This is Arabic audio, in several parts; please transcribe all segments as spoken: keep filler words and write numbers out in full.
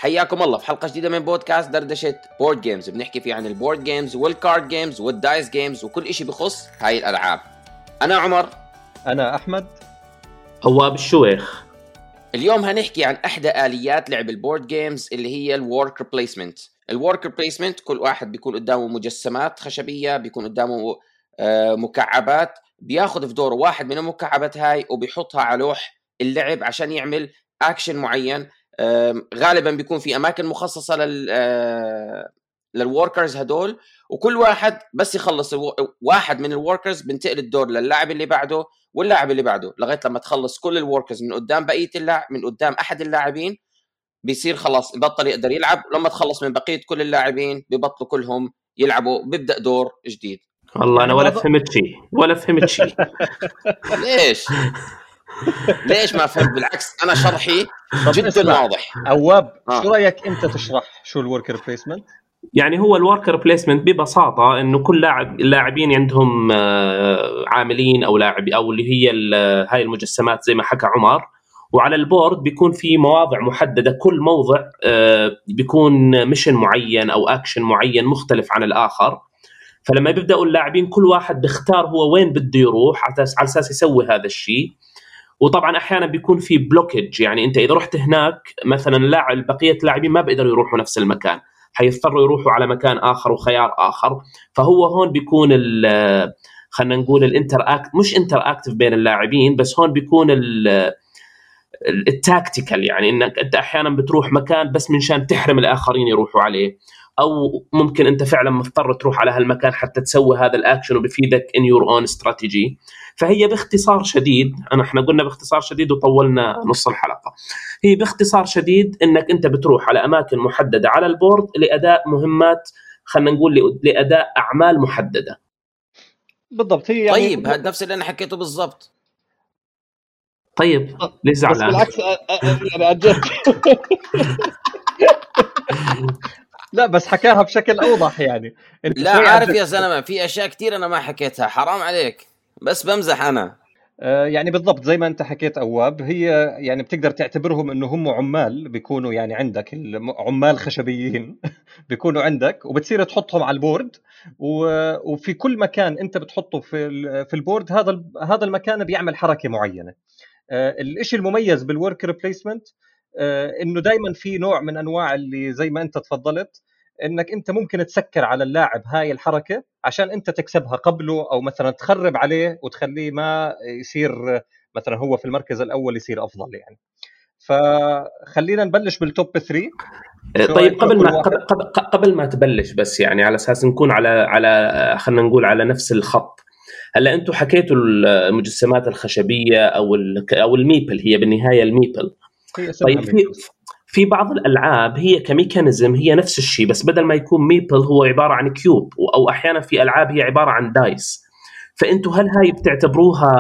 حياكم الله في حلقة جديدة من بودكاست دردشة بورد جيمز. بنحكي فيه عن البورد جيمز والكارد جيمز والدايس جيمز وكل إشي بخص هاي الألعاب. أنا عمر. أنا أحمد. هو بالشويخ. اليوم هنحكي عن أحدى آليات لعب البورد جيمز اللي هي الوركر بليسمنت. الوركر بليسمنت كل واحد بيكون قدامه مجسمات خشبية، بيكون قدامه آه مكعبات، بياخد في دوره واحد من المكعبات هاي وبيحطها على لوح اللعب عشان يعمل أكشن معين. غالبا بيكون في اماكن مخصصه لل للوركرز هدول، وكل واحد بس يخلص واحد من الوركرز بنتقل الدور للاعب اللي بعده واللاعب اللي بعده لغايه لما تخلص كل الوركرز من قدام بقيه اللاعب من قدام احد اللاعبين، بيصير خلاص يبطل يقدر يلعب. لما تخلص من بقيه كل اللاعبين بيبطلوا كلهم يلعبوا، بيبدا دور جديد. والله يعني انا ولا فهمت شيء ولا فهمت شيء ليش ليش ما فهمت؟ بالعكس انا شرحي جدا واضح. أواب آه. شو رأيك انت تشرح شو الوركر بليسمنت؟ يعني هو الوركر بليسمنت ببساطة انه كل لاعب اللاعبين عندهم عاملين او لاعبي او اللي هي هاي المجسمات زي ما حكى عمر، وعلى البورد بيكون في مواضع محددة، كل موضع بيكون ميشن معين او اكشن معين مختلف عن الاخر. فلما بيبدأوا اللاعبين كل واحد بيختار هو وين بده يروح على اساس يسوي هذا الشيء. وطبعا احيانا بيكون في بلوكج، يعني انت اذا رحت هناك مثلا لاعب بقيه اللاعبين ما بيقدروا يروحوا نفس المكان، حيضطروا يروحوا على مكان اخر وخيار اخر. فهو هون بيكون ال خلينا نقول الانتر اكت مش انتر اكتف بين اللاعبين، بس هون بيكون التاكتيكال، يعني انك انت احيانا بتروح مكان بس منشان تحرم الاخرين يروحوا عليه، او ممكن انت فعلا مضطر تروح على هالمكان حتى تسوي هذا الاكشن وبفيدك in your own strategy. فهي باختصار شديد، انا احنا قلنا باختصار شديد وطولنا نص الحلقة. هي باختصار شديد انك انت بتروح على اماكن محددة على البورد لاداء مهمات، خلينا نقول لاداء اعمال محددة. بالضبط. هي يعني طيب هذا نفس اللي انا حكيته بالضبط. طيب ليش زعلان؟ بالعكس يعني أجل. لا بس حكاها بشكل أوضح يعني. لا عارف يا زلمة، في أشياء كتير أنا ما حكيتها، حرام عليك، بس بمزح أنا. آه يعني بالضبط زي ما أنت حكيت أواب. هي يعني بتقدر تعتبرهم إنه هم عمال، بيكونوا يعني عندك عمال خشبيين بيكونوا عندك، وبتصير تحطهم على البورد، وفي كل مكان أنت بتحطه في في البورد هذا هذا المكان بيعمل حركة معينة. آه الإشي المميز بالوركر بليسمنت آه إنه دايما في نوع من أنواع اللي زي ما أنت تفضلت، انك انت ممكن تسكر على اللاعب هاي الحركه عشان انت تكسبها قبله، او مثلا تخرب عليه وتخليه ما يصير مثلا هو في المركز الاول يصير افضل يعني. فخلينا نبلش بالتوب ثلاثة. طيب قبل ما قبل, قبل ما تبلش بس يعني على اساس نكون على على خلينا نقول على نفس الخط. هلا انتم حكيتوا المجسمات الخشبيه او او الميبل، هي بالنهايه الميبل. طيب في في بعض الألعاب هي كميكانيزم هي نفس الشيء، بس بدل ما يكون ميبل هو عبارة عن كيوب، أو أحيانا في ألعاب هي عبارة عن دايس. فأنتوا هل هاي بتعتبروها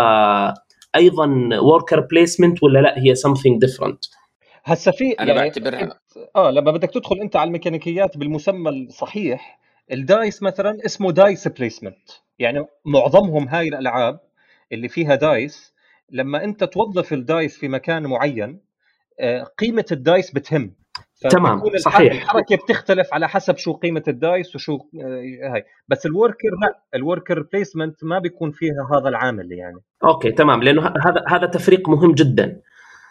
أيضا worker placement ولا لا هي something different؟ هسا في أنا يعني بعتبرها آه لما بدك تدخل أنت على الميكانيكيات بالمسمى الصحيح، الدايس مثلا اسمه دايس بليسمنت. يعني معظمهم هاي الألعاب اللي فيها دايس، لما أنت توظف الدايس في مكان معين قيمة الدايس بتهم. تمام صحيح. الحركة بتختلف على حسب شو قيمة الدايس وشو هاي. بس الوركر لا، الوركر بليسمنت ما بيكون فيها هذا العامل يعني. اوكي تمام، لأنه هذا هذا تفريق مهم جدا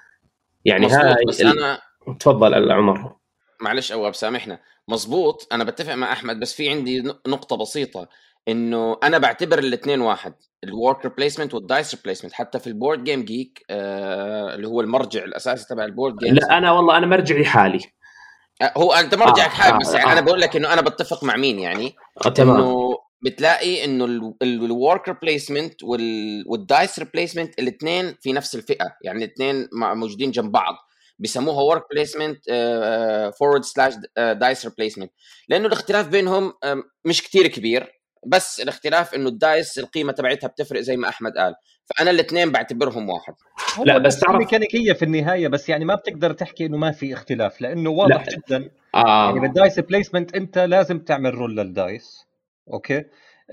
يعني. هاي بس ال... أنا تفضل العمر. معلش أواب سامحنا. مزبوط أنا بتفق مع أحمد، بس في عندي نقطة بسيطة، إنه أنا بعتبر الاثنين واحد، الوركر بليسمنت والدايس بليسمنت. حتى في البورد جيم جيك آه اللي هو المرجع الأساسي تبع البورد جيمز. لا أنا والله أنا مرجعي حالي. آه هو أنت مرجعك آه حالي، بس آه يعني آه أنا بقول لك إنه أنا بتفق مع مين يعني. آه إنه بتلاقي إنه الوركر بليسمنت والدايس بليسمنت الاثنين في نفس الفئة، يعني الاثنين موجودين جنب بعض، بيسموها ورك بليسمنت فورورد سلاش دايس ريبليسمنت، لانه الاختلاف بينهم مش كتير كبير، بس الاختلاف انه الدايس القيمه تبعتها بتفرق زي ما احمد قال. فانا الاثنين بعتبرهم واحد. لا بس تعرف ميكانيكيه في النهايه، بس يعني ما بتقدر تحكي انه ما في اختلاف، لانه واضح لا. جدا آه. يعني بالدايس بليسمنت انت لازم تعمل رول للدايس. اوكي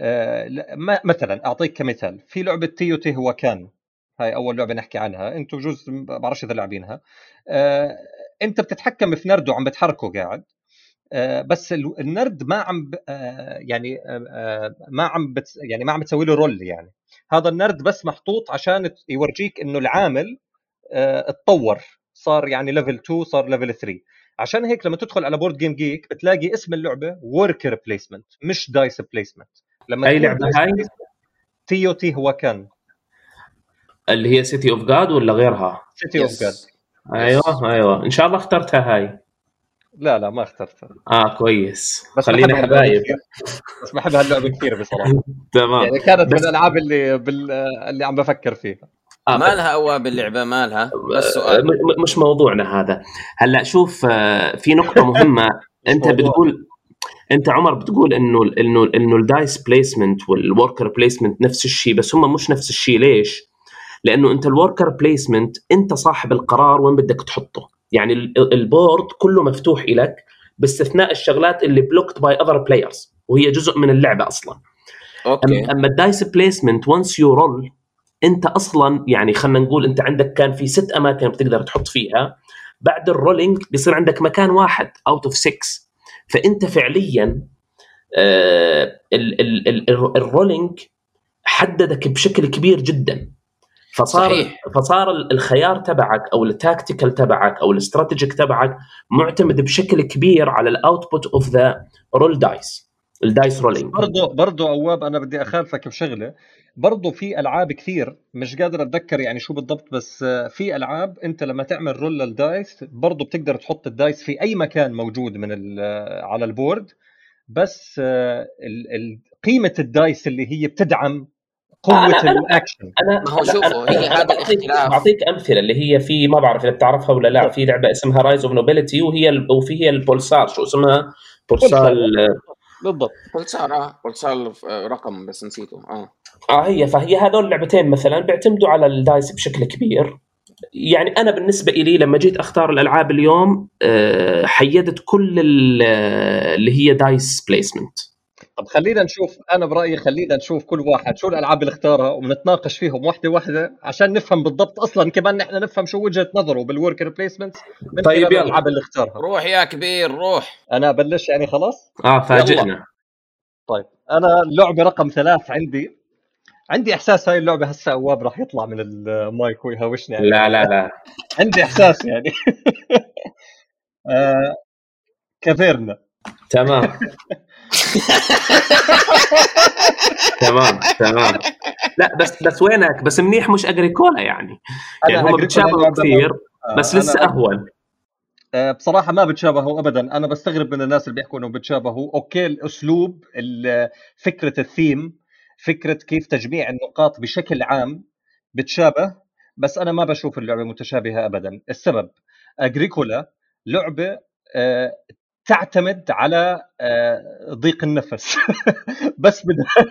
آه مثلا اعطيك كمثال، في لعبه تيوتي هو كان هاي اول لعبه نحكي عنها، انتم جزء بعرفش اذا لاعبينها. آه انت بتتحكم في نرد وعم بتحركه قاعد، آه بس النرد ما عم آه يعني آه ما عم بت يعني ما عم بتسوي له رول. يعني هذا النرد بس محطوط عشان يورجيك انه العامل آه اتطور، صار يعني ليفل اثنين، صار ليفل ثلاثة. عشان هيك لما تدخل على بورد جيم جيك بتلاقي اسم اللعبه وركر بليسمنت مش دايس بليسمنت. لما اي تكون لعبه هاي؟ تي او تي هو كان اللي هي سيتي اوف جاد ولا غيرها؟ سيتي اوف جاد. يس ايوه يس ايوه ان شاء الله اخترتها هاي. لا لا ما اخترتها، اه كويس، بس خلينا بحب هاللعبه حبايب. كثير، بس بحب هاللعبه كثير بصراحه. تمام. يعني كانت من بس الالعاب اللي بال... اللي عم بفكر فيها. آه بس مالها أواب اللعبة مالها بس آه، سؤال. م- م- مش موضوعنا هذا. هلا شوف، آه، في نقطة مهمة. مش انت موضوع. بتقول انت عمر بتقول انه انه انه الدايس بليسمنت والوركر بليسمنت نفس الشيء، بس هم مش نفس الشيء. ليش؟ لانه انت الوركر بليسمنت انت صاحب القرار وين بدك تحطه. يعني ال- البورد كله مفتوح لك باستثناء الشغلات اللي بلوكت باي اذر بلايرز، وهي جزء من اللعبه اصلا. أوكي. أم- اما الدايس بليسمنت وانس يو رول، انت اصلا يعني خلينا نقول انت عندك كان في ست اماكن بتقدر تحط فيها. بعد الرولينج بيصير عندك مكان واحد اوت اوف ستة. فانت فعليا آه ال- ال- ال- الرولينج حددك بشكل كبير جدا. فصار صحيح. فصار الخيار تبعك او التاكتيكال تبعك او الاستراتيجيك تبعك معتمد بشكل كبير على الاوتبوت اوف ذا رول دايس، الدايس رولينج. برضه برضه أواب أنا بدي أخالفك بشغلة. برضه في ألعاب كثير مش قادر أتذكر يعني شو بالضبط، بس في ألعاب أنت لما تعمل رول للدايس برضه بتقدر تحط الدايس في أي مكان موجود من على البورد، بس ال- ال- قيمة الدايس اللي هي بتدعم قوة انا انا الأكشن. انا ما هو لا، شوفوا أنا- هي أنا هذا بعطيك الاختلاف. بعطيك امثله اللي هي في، ما بعرف اذا بتعرفها ولا لا، في لعبه اسمها رايز اوف نوبيليتي، وهي ال- وفي هي البولسار، شو اسمها؟ بولسار بولسال. بالضبط. بولسار اه بولسار آه، رقم بس نسيته. اه اه هي فهي هذول اللعبتين مثلا بيعتمدوا على الدايس بشكل كبير. يعني انا بالنسبه لي لما جيت اختار الالعاب اليوم آه، حيدت كل ال- اللي هي دايس بليسمنت. طب خلينا نشوف، انا برايي خلينا نشوف كل واحد شو الالعاب اللي اختارها ونتناقش فيهم واحده واحده عشان نفهم بالضبط. اصلا كمان نحن نفهم شو وجهه نظره بالوركر بليسمنتس من طيب خلال يلا. الالعاب اللي اختارها. روح يا كبير روح. انا ابلش يعني خلاص. اه فاجئنا. طيب انا اللعبه رقم ثلاث عندي عندي احساس هاي اللعبه هسه أواب راح يطلع من المايك ويهوشني لا عليها. لا لا عندي احساس يعني آه كافيرنا. تمام تمام تمام. لا بس بس وينك؟ بس منيح مش اجريكولا يعني. يعني هم أجريكولا بتشابهوا لعبة كثير آه، بس أنا لسه أج- اهون. آه، بصراحة ما بتشابهوا أبدا. أنا بستغرب من الناس اللي بيحكوا إنه بتشابهوا. أوكي الأسلوب ال- فكرة الثيم، فكرة كيف تجميع النقاط بشكل عام بتشابه، بس أنا ما بشوف اللعبة متشابهة أبدا. السبب أجريكولا لعبة آه، تعتمد على آه، ضيق النفس بس بدها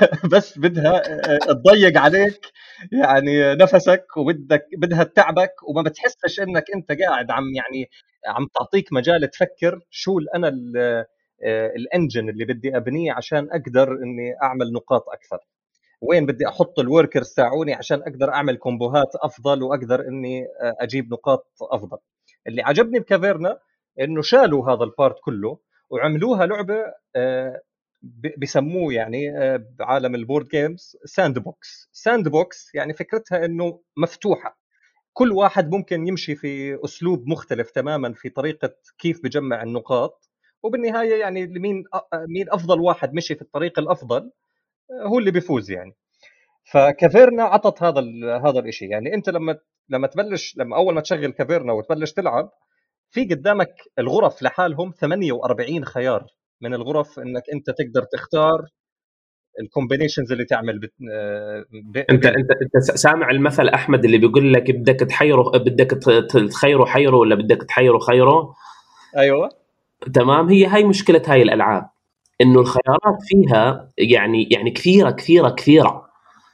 بس بدها آه، تضيق عليك يعني نفسك، وبدك بدها تتعبك، وما بتحسش انك انت قاعد عم يعني عم تعطيك مجال تفكر شو ال- انا ال- آه، الانجن اللي بدي ابنيه عشان اقدر اني اعمل نقاط اكثر، وين بدي احط الوركرز تاعوني عشان اقدر اعمل كومبوهات افضل واقدر اني آه، اجيب نقاط افضل. اللي عجبني بكافيرنا انه شالوا هذا البارت كله وعملوها لعبه آه، ب- بسموه يعني آه، بعالم البورد جيمز ساند بوكس. ساند بوكس يعني فكرتها انه مفتوحه، كل واحد ممكن يمشي في اسلوب مختلف تماما في طريقه كيف بجمع النقاط، وبالنهايه يعني مين أ- مين افضل واحد مشي في الطريق الافضل آه، هو اللي بيفوز يعني. فكافيرنا عطت هذا ال- هذا الشيء. يعني انت لما لما تبلش لما اول ما تشغل كافيرنا وتبلش تلعب في قدامك الغرف لحالهم ثمانية وأربعين خيار من الغرف انك انت تقدر تختار الكومبينيشنز اللي تعمل بت... آه، ب- انت بين. انت انت سامع المثل احمد اللي بيقول لك بدك تحيره، بدك ت- تخيره حيره ولا بدك تحيره خيره؟ ايوه تمام. هي هاي مشكله هاي الالعاب، انه الخيارات فيها يعني يعني كثيره كثيره كثيره.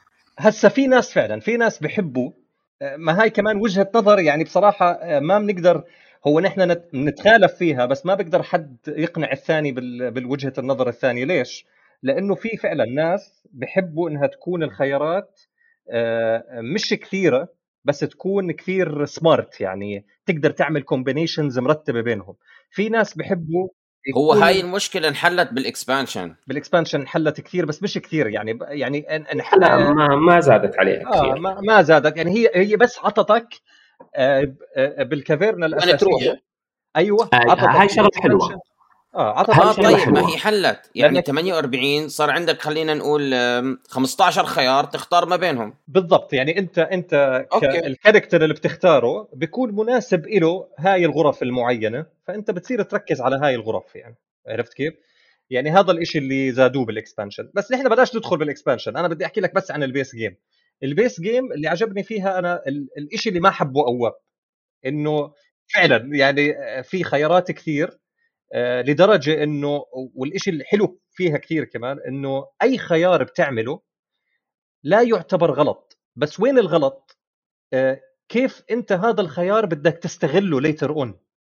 هسه في ناس فعلا في ناس بحبوا آه، ما هاي كمان وجهة نظر يعني بصراحة آه، ما بنقدر، هو نحن نت- نتخالف فيها بس ما بقدر حد يقنع الثاني بال- بالوجهة النظر الثانية. ليش؟ لأنه في فعلا ناس بحبوا إنها تكون الخيارات آه، مش كثيرة بس تكون كثير سمارت، يعني تقدر تعمل كومبينيشنز مرتبه بينهم. في ناس بحبوا هو هاي المشكله انحلت بالاكسبانشن بالاكسبانشن حلت كثير بس مش كثير يعني يعني أن لا ما ما زادت عليها كثير. آه ما, ما زادت يعني هي هي بس عطتك آه بالكافيرنا الاساسيه. ايوه آه هاي شغله حلوه. اه عطتك اه طيب ما هي حلت يعني لأنك... ثمانية وأربعين صار عندك خلينا نقول خمسة عشر خيار تختار ما بينهم. بالضبط، يعني انت انت الكاركتر اللي بتختاره بيكون مناسب له هاي الغرف المعينه، فانت بتصير تركز على هاي الغرف. يعني عرفت كيف؟ يعني هذا الاشي اللي زادوه بالاكسبانشن. بس نحن بداش ندخل بالاكسبانشن، انا بدي احكي لك بس عن البيس جيم. البيس جيم اللي عجبني فيها انا الاشي اللي ما حبه أواب، انه فعلا يعني في خيارات كثير لدرجه انه، والشيء الحلو فيها كثير كمان انه اي خيار بتعمله لا يعتبر غلط، بس وين الغلط؟ كيف انت هذا الخيار بدك تستغله ليتر اون.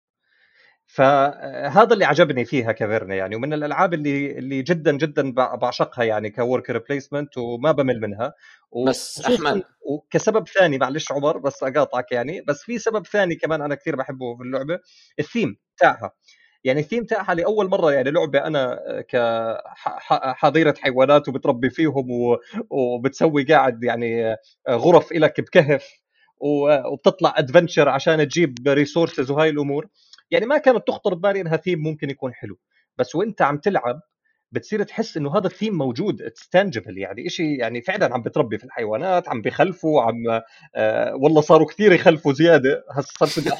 فهذا اللي عجبني فيها كافيرنا يعني، ومن الالعاب اللي اللي جدا جدا بعشقها يعني كورك ريبليسمنت وما بمل منها. بس احمد وكسبب ثاني، معلش عمر بس اقاطعك يعني، بس في سبب ثاني كمان انا كثير بحبه في اللعبه، الثيم تاعها. يعني الثيم تاعها لاول مره يعني لعبه انا كحظيره حيوانات وبتربي فيهم وبتسوي قاعد يعني غرف لك بكهف وبتطلع ادفنتشر عشان تجيب ريسورسز وهاي الامور. يعني ما كانت تخطر ببالي انها ثيم ممكن يكون حلو، بس وانت عم تلعب بتصير تحس انه هذا الثيم موجود، اتس تانجبل، يعني شيء يعني فعلا عم بتربي في الحيوانات، عم بيخلفوا، عم آه والله صاروا كثير يخلفوا زياده. هسه صرت بدي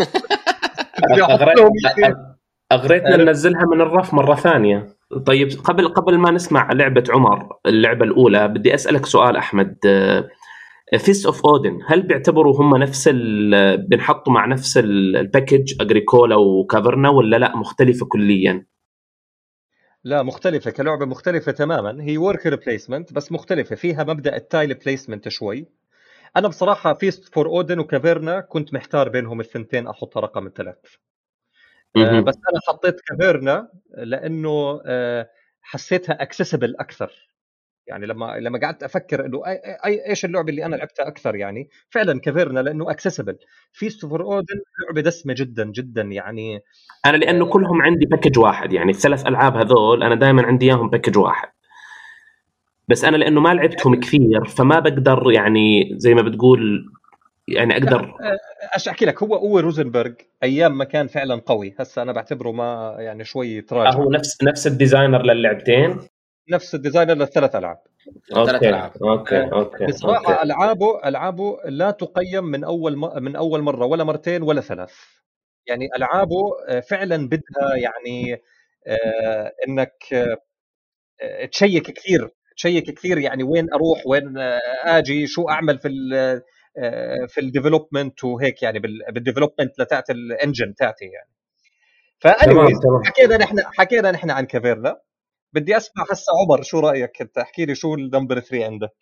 اغريتنا ننزلها من الرف مره ثانيه. طيب قبل قبل ما نسمع لعبه عمر اللعبه الاولى، بدي اسالك سؤال احمد. فيست اوف اودن هل بيعتبروا هم نفس بنحطوا مع نفس الباكج اجريكولا وكافرنا ولا لا مختلفه كليا؟ لا مختلفه، كلعبه مختلفه تماما. هي وركر بليسمنت بس مختلفه، فيها مبدا التايل بليسمنت شوي. انا بصراحه فيست فور اودن وكافرنا كنت محتار بينهم الثنتين احط رقم الثلاث. آه بس انا حطيت كافرنا لانه آه حسيتها اكسسبل اكثر. يعني لما لما قعدت افكر انه اي, أي ايش اللعبه اللي انا لعبتها اكثر، يعني فعلا كافرنا لانه اكسسبل. فيست فور اودن لعبه دسمه جدا جدا يعني. انا لانه آه كلهم عندي باكج واحد، يعني الثلاث العاب هذول انا دائما عندي اياهم باكج واحد، بس انا لانه ما لعبتهم كثير فما بقدر يعني زي ما بتقول يعني اقدر ايش احكي لك. هو هو روزنبرغ ايام ما كان فعلا قوي، هسه انا بعتبره ما يعني شوي تراجع. هو نفس نفس الديزاينر للعبتين، نفس الديزاينر للثلاث العاب. اوكي العاب. اوكي اوكي بصراحه أوكي. العابه العابه لا تقيم من اول م... من اول مره ولا مرتين ولا ثلاث. يعني العابه فعلا بدها يعني آه انك آه تشيك كثير تشيك كثير يعني وين اروح وين اجي شو اعمل في ال في الديفلوبمنت وهيك، يعني بالديفلوبمنت لتاعت الانجن تاعتي يعني. فانيويز حكينا نحن حكينا نحن عن كافيرنا. بدي اسمع هسه عمر شو رايك انت، احكي لي شو النمبر ثلاثة عندك.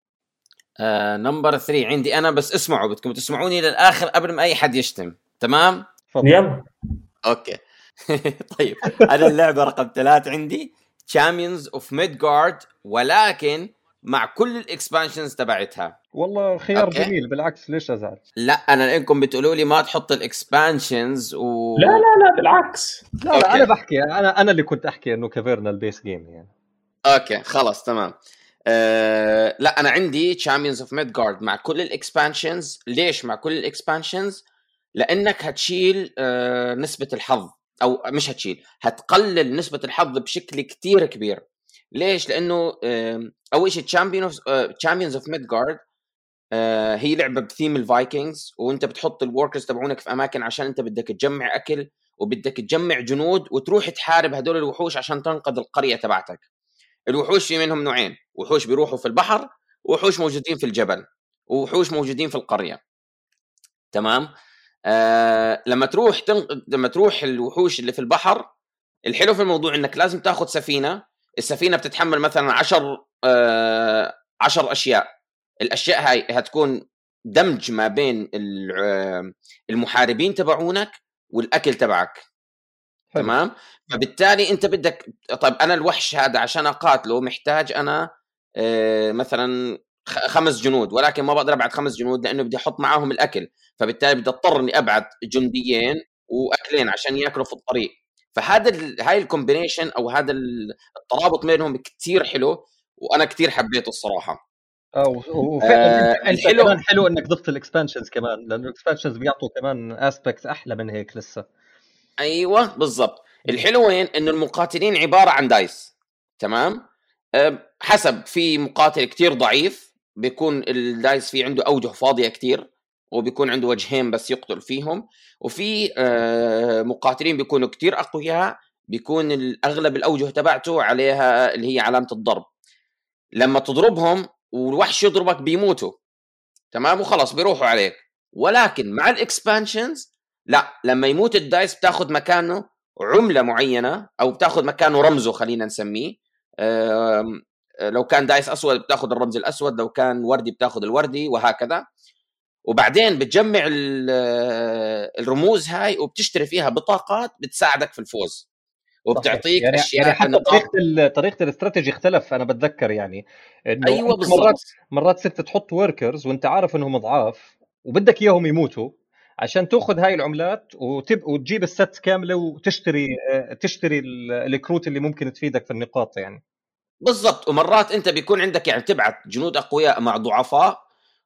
آه نمبر ثلاثة عندي انا، بس اسمعوا بدكم تسمعوني للاخر قبل ما اي حد يشتم، تمام؟ يلا اوكي. طيب انا اللعبه رقم ثلاثة عندي Champions of Midgard، ولكن مع كل الاكسبانشنز تبعتها. والله خيار أوكي. جميل بالعكس، ليش ازعل؟ لا انا لانكم بتقولوا لي ما تحط الاكسبانشنز و... لا لا لا بالعكس. لا, لا انا بحكي انا انا اللي كنت احكي انه كافيرنا البيس جيم يعني. اوكي خلاص تمام. أه... لا انا عندي Champions of Midgard مع كل الاكسبانشنز. ليش مع كل الاكسبانشنز؟ لانك هتشيل أه... نسبه الحظ، او مش هتشيل، هتقلل نسبه الحظ بشكل كتير كبير. ليش؟ لانه أه... اول شيء Champions of أه... Champions of Midgard أه... هي لعبه بثيم الفايكنجز، وانت بتحط الوركرز تبعونك في اماكن عشان انت بدك تجمع اكل وبدك تجمع جنود وتروح تحارب هدول الوحوش عشان تنقذ القريه تبعتك. الوحوش في منهم نوعين، وحوش بيروحوا في البحر، وحوش موجودين في الجبل، وحوش موجودين في القريه. تمام. آه لما تروح تنق... لما تروح الوحوش اللي في البحر، الحلو في الموضوع انك لازم تاخذ سفينه. السفينه بتتحمل مثلا عشر آه عشر اشياء. الاشياء هاي هتكون دمج ما بين المحاربين تبعونك والاكل تبعك. حلو. تمام. فبالتالي انت بدك، طيب انا الوحش هذا عشان اقاتله محتاج انا آه مثلا خمس جنود، ولكن ما بقدر ابعت خمس جنود لانه بدي احط معاهم الاكل، فبالتالي بدي اضطر اني ابعت جنديين واكلين عشان ياكلوا في الطريق. فهذا هاي الكومبينيشن او هذا الترابط بينهم كتير حلو، وانا كتير حبيته الصراحه. اه وفعلا آه انت الحلو كمان حلو انك ضفت الاكسبانشنز كمان، لانه الاكسبانشنز بيعطوا كمان اسبكت احلى من هيك لسه. ايوه بالضبط. الحلو وين انه المقاتلين عباره عن دايس، تمام. أه حسب، في مقاتل كتير ضعيف بيكون الدايس فيه عنده اوجه فاضيه كتير، وبيكون عنده وجهين بس يقتل فيهم. وفي أه مقاتلين بيكونوا كتير اقوياء، بيكون الاغلب الاوجه تبعته عليها اللي هي علامه الضرب. لما تضربهم والوحش يضربك بيموتوا، تمام، وخلاص بيروحوا عليك. ولكن مع الاكسبانشنز لا، لما يموت الدايس بتاخذ مكانه عمله معينه، او بتاخذ مكانه رمزه خلينا نسميه. لو كان دايس اسود بتاخذ الرمز الاسود، لو كان وردي بتاخذ الوردي، وهكذا. وبعدين بتجمع الرموز هاي وبتشتري فيها بطاقات بتساعدك في الفوز، وبتعطيك يعني اشياء. يعني حتى طريقه طريقه الاستراتيجي اختلف. انا بتذكر يعني انه أيوة مرات مرات صرت تحط وركرز وانت عارف انهم ضعاف وبدك اياهم يموتوا عشان تاخذ هاي العملات وتب... وتجيب الست كامله وتشتري تشتري الكروت اللي ممكن تفيدك في النقاط يعني. بالضبط. ومرات انت بيكون عندك يعني تبعت جنود اقوياء مع ضعفاء،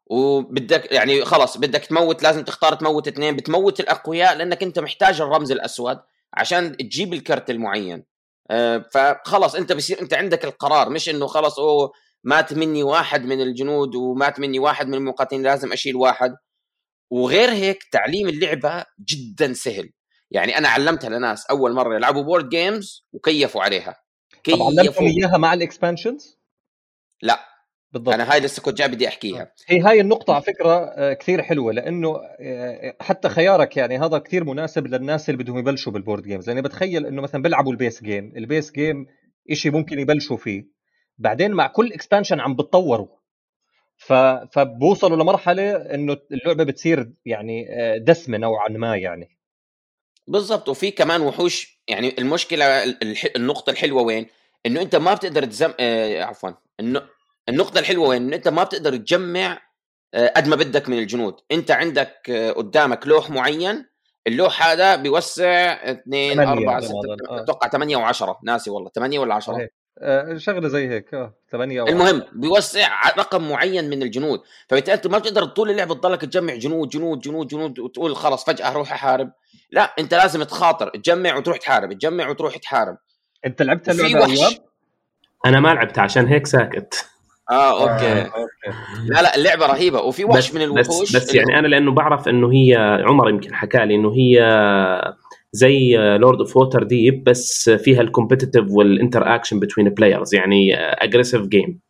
وبدك يعني خلاص بدك تموت، لازم تختار تموت اثنين، بتموت الاقوياء لانك انت محتاج الرمز الاسود عشان تجيب الكرت المعين. أه فخلاص انت بصير انت عندك القرار، مش انه خلاص اوه مات مني واحد من الجنود ومات مني واحد من المقاتلين لازم اشيل واحد. وغير هيك تعليم اللعبه جدا سهل. يعني انا علمتها لناس اول مره يلعبوا بورد جيمز وكيفوا عليها. طب علمتهم اياها مع الاكسبانشنز؟ لا بالضبط. انا هاي لسه كنت جاي بدي احكيها. هي هاي النقطه على فكره كثير حلوه، لانه حتى خيارك يعني هذا كثير مناسب للناس اللي بدهم يبلشوا بالبورد جيمز. يعني بتخيل انه مثلا بيلعبوا البيس جيم، البيس جيم إشي ممكن يبلشوا فيه، بعدين مع كل اكسبانشن عم بتطوروا، ف فبوصلوا لمرحله انه اللعبه بتصير يعني دسمه نوعا ما يعني. بالضبط. وفي كمان وحوش. يعني المشكله الح... النقطه الحلوه وين انه انت ما بتقدر تزم آه عفوا الن... النقطه الحلوه وين انه انت ما بتقدر تجمع آه قد ما بدك من الجنود. انت عندك آه قدامك لوح معين، اللوح هذا بيوسع اثنين أربعة ستة اتوقع ثمانية وعشرة، ناسي والله ثمانية ولا عشرة، آه شغله زي هيك. اه ثمانية. المهم بيوسع رقم معين من الجنود. فبالتالي انت ما بتقدر طول اللعبه تضلك تجمع جنود جنود جنود جنود وتقول خلاص فجاه اروح احارب. لا، انت لازم تخاطر، تجمع وتروح تحارب، تجمع وتروح تحارب. انت لعبت اللعبه ايام؟ انا ما لعبتها عشان هيك ساكت. اه اوكي, آه، أوكي. لا لا اللعبه رهيبه. وفي وحش من الوحوش بس, بس يعني انا لانه بعرف انه هي عمر يمكن حكى لي انه هي زي لورد اوف ووتر ديب بس فيها الكومبيتيتيف والانتر اكشن بتوين بلايرز، يعني اجريسيف جيم.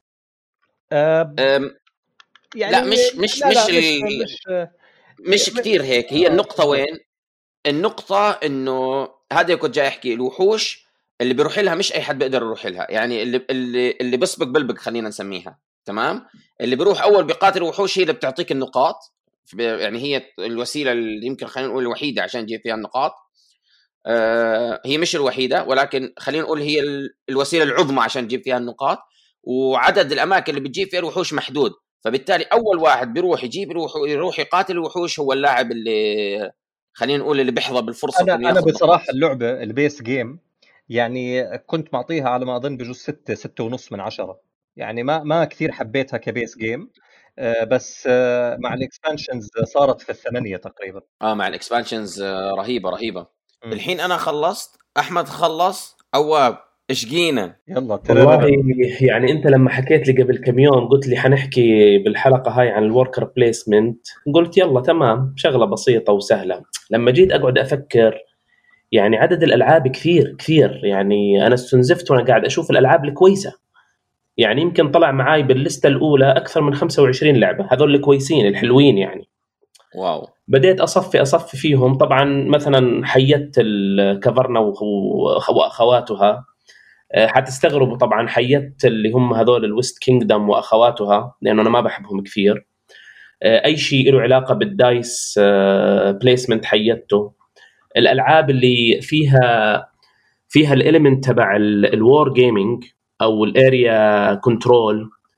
يعني لا مش مش لا مش, لا ال... مش مش, مش كتير هيك. هي النقطه وين؟ النقطه انه هذا كنت جاي احكي. الوحوش اللي بيروح لها مش اي حد بيقدر يروح لها. يعني اللي اللي اللي بسبق بلبق خلينا نسميها، تمام. اللي بيروح اول بقاتل الوحوش هي اللي بتعطيك النقاط. يعني هي الوسيله اللي يمكن خلينا نقول الوحيده عشان تجيب فيها النقاط. آه هي مش الوحيده، ولكن خلينا نقول هي الوسيله العظمى عشان تجيب فيها النقاط. وعدد الاماكن اللي بتجيب فيها الوحوش محدود، فبالتالي اول واحد بيروح يجيب يروح يروح يقاتل الوحوش هو اللاعب اللي خلينا نقول اللي بيحظى بالفرصه. انا انا بصراحه اللعبه البيس جيم يعني كنت معطيها على ما اظن بجوز ستة ستة ونص من عشرة. يعني ما ما كثير حبيتها كبيس جيم، بس مع الاكسبانشنز صارت في الثمانية تقريبا. اه مع الاكسبانشنز رهيبه رهيبه. م. الحين انا خلصت، احمد خلص، عواب اشقينا يلا. والله يعني انت لما حكيت لي قبل كم يوم قلت لي حنحكي بالحلقه هاي عن الوركر بليسمنت، قلت يلا تمام شغله بسيطه وسهله. لما جيت اقعد افكر يعني عدد الالعاب كثير كثير، يعني انا استنزفت وانا قاعد اشوف الالعاب الكويسه. يعني يمكن طلع معاي باللسته الاولى اكثر من خمسة وعشرين لعبه، هذول الكويسين الحلوين يعني. واو. بديت اصفي اصفي فيهم. طبعا مثلا حيت الكفرنا واخواتها، حتستغربوا طبعا حيت اللي هم هذول الويست كينجدم واخواتها لانه انا ما بحبهم كثير. اي شيء له علاقه بالدايس بليسمنت حيته. الالعاب اللي فيها فيها الاليمنت تبع الوار جيمينج او الاريا كنترول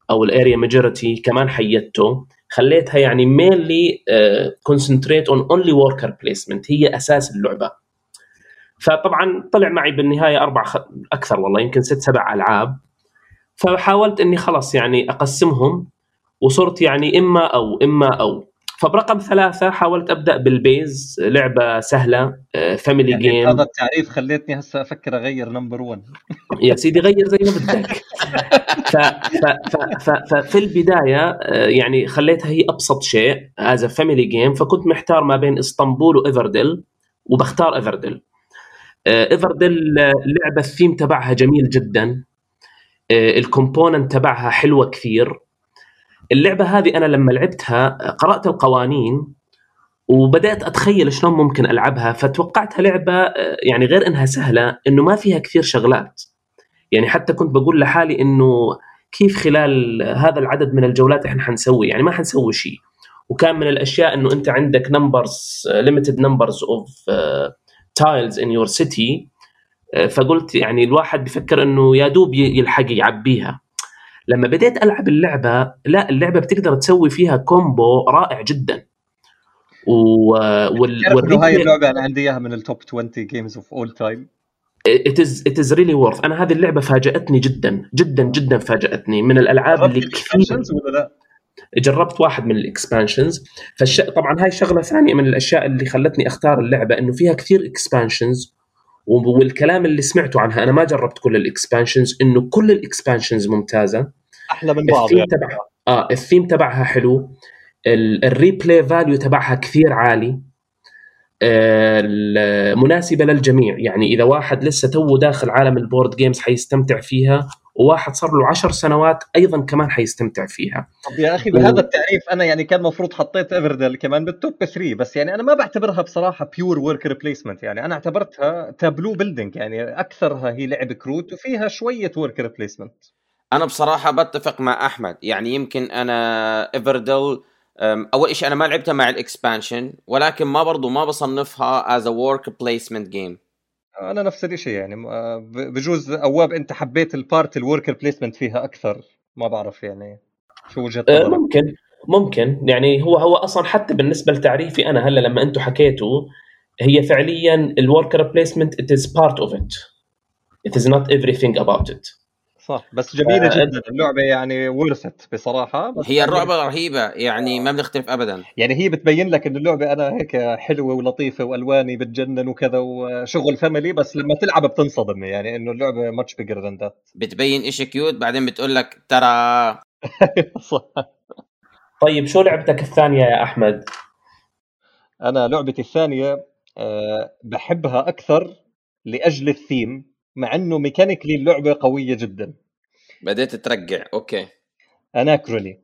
او الاريا ماجوريتي كمان حيدته، خليتها يعني mainly uh, concentrate on only worker placement، هي اساس اللعبه. فطبعا طلع معي بالنهايه اربع خ... اكثر والله يمكن ست سبع العاب. فحاولت اني خلاص يعني اقسمهم، وصرت يعني اما او اما او فبرقم ثلاثة حاولت ابدا بالبيز، لعبه سهله فاميلي يعني جيم. هذا التعريف خليتني هسه افكر اغير نمبر واحد. يا سيدي غير زي ما بدك. ف... ف... ف... ف... ففي البدايه يعني خليتها هي ابسط شيء از فاميلي جيم، فكنت محتار ما بين اسطنبول وايفردل، وبختار ايفردل. ايفردل لعبه الثيم تبعها جميل جدا، الكومبوننت تبعها حلوه كثير. اللعبه هذه انا لما لعبتها قرات القوانين وبدات اتخيل شلون ممكن العبها، فتوقعتها لعبه يعني غير انها سهله انه ما فيها كثير شغلات. يعني حتى كنت بقول لحالي انه كيف خلال هذا العدد من الجولات احنا حنسوي، يعني ما حنسوي شيء. وكان من الاشياء انه انت عندك نمبرز limited numbers of uh, tiles in your city. فقلت يعني الواحد بفكر انه يا دوب يلحق يعبيها. لما بديت العب اللعبه، لا اللعبه بتقدر تسوي فيها كومبو رائع جدا. وال هاي اللعبه انا عندي اياها من التوب عشرين جيمز اوف اول تايم. it is it is really worth. انا هذه اللعبه فاجأتني جدا جدا جدا، فاجأتني من الالعاب اللي كثير. ولا لا جربت واحد من الاكسبانشنز. فالش... طبعا هاي شغله ثانيه من الاشياء اللي خلتني اختار اللعبه، انه فيها كثير اكسبانشنز. والكلام اللي سمعته عنها، انا ما جربت كل الاكسبانشنز، انه كل الاكسبانشنز ممتازه احلى من بعض. الثيم تبعها اه الثيم تبعها حلو، الريبلاي فاليو تبعها كثير عالي، مناسبه للجميع. يعني اذا واحد لسه تو داخل عالم البورد جيمز حيستمتع فيها، وواحد صار له عشر سنوات ايضا كمان حيستمتع فيها. طب يا اخي بهذا و... التعريف انا يعني كان مفروض حطيت ايفردل كمان بالتوب ثلاثة، بس يعني انا ما بعتبرها بصراحه بيور ورك ريبليسمنت. يعني انا اعتبرتها تابلو بيلدينج، يعني اكثرها هي لعب كروت وفيها شويه ورك ريبليسمنت. انا بصراحه بتفق مع احمد. يعني يمكن انا ايفردل اول شيء انا ما لعبتها مع الاكسبانشن، ولكن ما برضو ما بصنفها as a work placement game. انا نفس الشيء، يعني بجوز اواب انت حبيت البارت الوركر بليسمنت فيها اكثر، ما بعرف يعني شو وجهة نظرك. ممكن ممكن يعني هو هو اصلا حتى بالنسبه لتعريفي انا هلا لما انتم حكيتوا، هي فعليا الوركر بليسمنت it is part of it it is not everything about it. صح، بس جميله ف... جدا اللعبه، يعني ورثت بصراحه. بس هي اللعبه يعني... رهيبه، يعني ما بنختلف ابدا. يعني هي بتبين لك ان اللعبه انا هيك حلوه ولطيفه والواني بتجنن وكذا وشغل فاميلي، بس لما تلعب بتنصدم يعني انه اللعبه ماتش بيجر ذان ذات. بتبين إشي كيوت بعدين بتقول لك ترى. صح. طيب شو لعبتك الثانيه يا احمد؟ انا لعبتي الثانيه أه بحبها اكثر لاجل الثيم، مع انه ميكانيكلي اللعبه قويه جدا. بديت ترجع. اوكي اناكروني.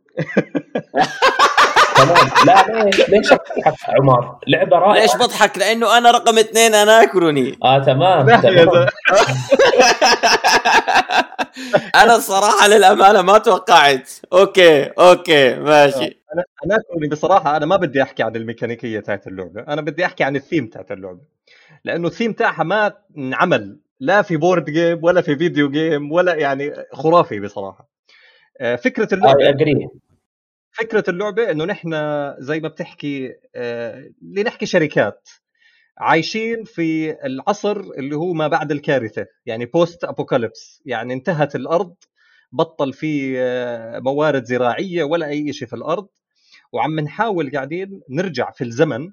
تمام. لا ليش ليش بتضحك عمر؟ لعبه رائعه. ليش بضحك؟ لانه انا رقم اثنين اناكروني. اه تمام, تمام. انا الصراحه للامانه ما توقعت. اوكي اوكي ماشي. انا اناكروني بصراحه انا ما بدي احكي عن الميكانيكيه تاعت اللعبه، انا بدي احكي عن الثيم تاعت اللعبه، لانه الثيم تاعها ما انعمل لا في بورد جيم ولا في فيديو جيم ولا، يعني خرافي بصراحه. فكره اللعبه أجري. فكره اللعبه انه نحن زي ما بتحكي اللي نحكي شركات عايشين في العصر اللي هو ما بعد الكارثه، يعني بوست ابوكاليبس، يعني انتهت الارض، بطل في موارد زراعيه ولا اي شيء في الارض، وعم نحاول قاعدين نرجع في الزمن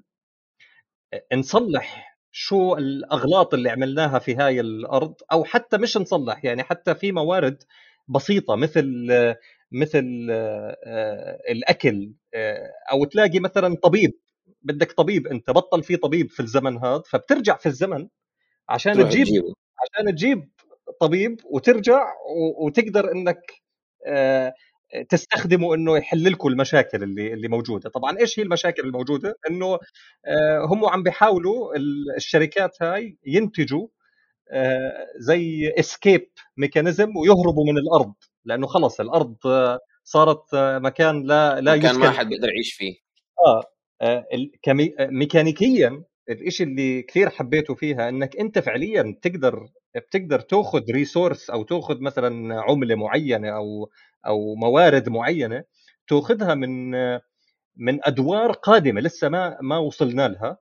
نصلح شو الأغلاط اللي عملناها في هاي الأرض، أو حتى مش نصلح، يعني حتى في موارد بسيطة مثل مثل الأكل، أو تلاقي مثلا طبيب، بدك طبيب أنت بطل فيه طبيب في الزمن هذا، فبترجع في الزمن عشان تجيب تجيبه. عشان تجيب طبيب وترجع وتقدر إنك تستخدموا انه يحل لكم المشاكل اللي اللي موجوده. طبعا ايش هي المشاكل الموجوده؟ انه هم عم بيحاولوا الشركات هاي ينتجوا زي اسكيب ميكانيزم ويهربوا من الارض، لانه خلص الارض صارت مكان لا لا مكان ما حد بيقدر يعيش فيه. اه ميكانيكيا الإشي اللي كثير حبيته فيها انك انت فعليا بتقدر بتقدر تاخذ ريسورس او تاخذ مثلا عمله معينه او او موارد معينه، تاخذها من من ادوار قادمه لسه ما ما وصلنا لها.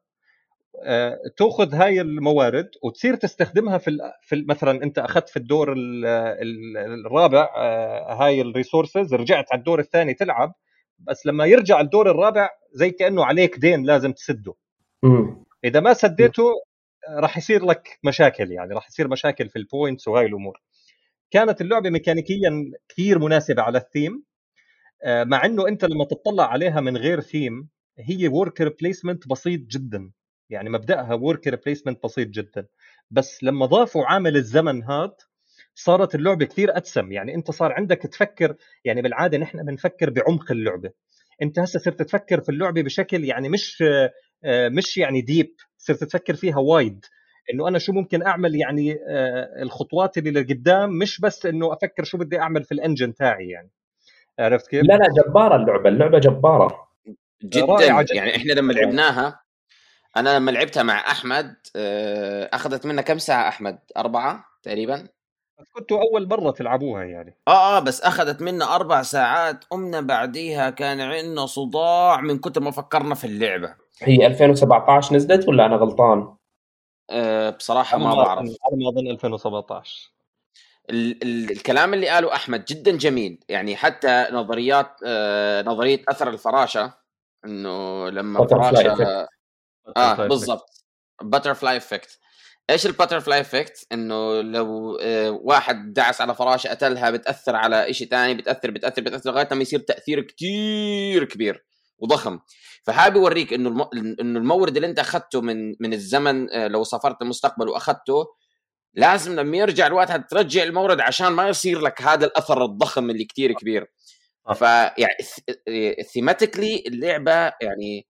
آه، تاخذ هاي الموارد وتصير تستخدمها في ال- في ال- مثلا انت اخذت في الدور ال- ال- الرابع آه، هاي الريسورسز، رجعت على الدور الثاني تلعب، بس لما يرجع الدور الرابع زي كانه عليك دين لازم تسده. مم. اذا ما سديته آه، راح يصير لك مشاكل، يعني راح يصير مشاكل في البوينتس وهاي الامور. كانت اللعبه ميكانيكيا كثير مناسبه على الثيم، آه، مع انه انت لما تطلع عليها من غير ثيم هي وركر بليسمنت بسيط جدا، يعني مبدأها وركر بليسمنت بسيط جدا. بس لما ضافوا عامل الزمن هاد صارت اللعبة كثير أتسم، يعني أنت صار عندك تفكر، يعني بالعادة نحن بنفكر بعمق اللعبة، أنت هسه صرت تفكر في اللعبة بشكل يعني مش آه، مش يعني ديب، صرت تفكر فيها وايد، انه انا شو ممكن اعمل، يعني آه، الخطوات اللي لقدام، مش بس انه افكر شو بدي اعمل في الانجن تاعي. يعني عرفت كيف؟ لا لا جبارة اللعبة، اللعبة جبارة رائعة جدا. جدا يعني احنا لما رائعة. لعبناها، انا لما لعبتها مع احمد آه، اخذت منا كم ساعه احمد؟ أربعة تقريبا. بس كنتوا اول مرة تلعبوها يعني. اه اه بس اخذت منا اربع ساعات. قمنا بعديها كان عندنا صداع من كتر ما فكرنا في اللعبه. هي ألفين وسبعطعش نزلت ولا أنا غلطان؟ أه بصراحه على ما ما اظن بعرف. على ما اظن ألفين وسبعطعش. ال ال الكلام اللي قاله احمد جدا جميل، يعني حتى نظريات أه نظريه اثر الفراشه، انه لما باترفلاي الفراشه إفكت. اه بالضبط باترفلاي افكت. ايش الباترفلاي افكت؟ انه لو آه واحد دعس على فراشه قتلها بتاثر على شيء ثاني، بتاثر بتاثر بتاثر لغايه ما يصير تاثير كتير كبير وضخم. فهذا بيوريك انه الم... انه المورد اللي انت اخذته من من الزمن، آه لو سافرت المستقبل واخذته، لازم لما يرجع الوقت ترجع المورد عشان ما يصير لك هذا الاثر الضخم اللي كتير كبير. فيعني ثيماتيكلي اللعبه يعني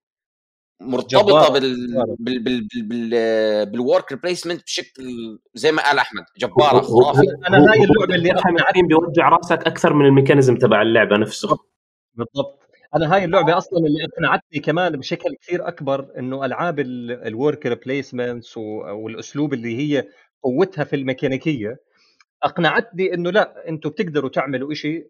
مرتبطه جبارة بال جبارة. بال بال بال بال بالوركر بليسمنت بشكل زي ما قال احمد، جباره خرافي. انا هاي اللعبة اللي تفهم اقنعتني الثيم بيوجع راسك أكثر من الميكانيزم تبع اللعبة نفسه. بالضبط. انا هاي اللعبة اصلا اللي اقنعتني كمان بشكل كثير اكبر انه العاب الوركر بليسمنتس والاسلوب اللي هي قوتها في الميكانيكية، اقنعتني انه لا، انتم بتقدروا تعملوا إشي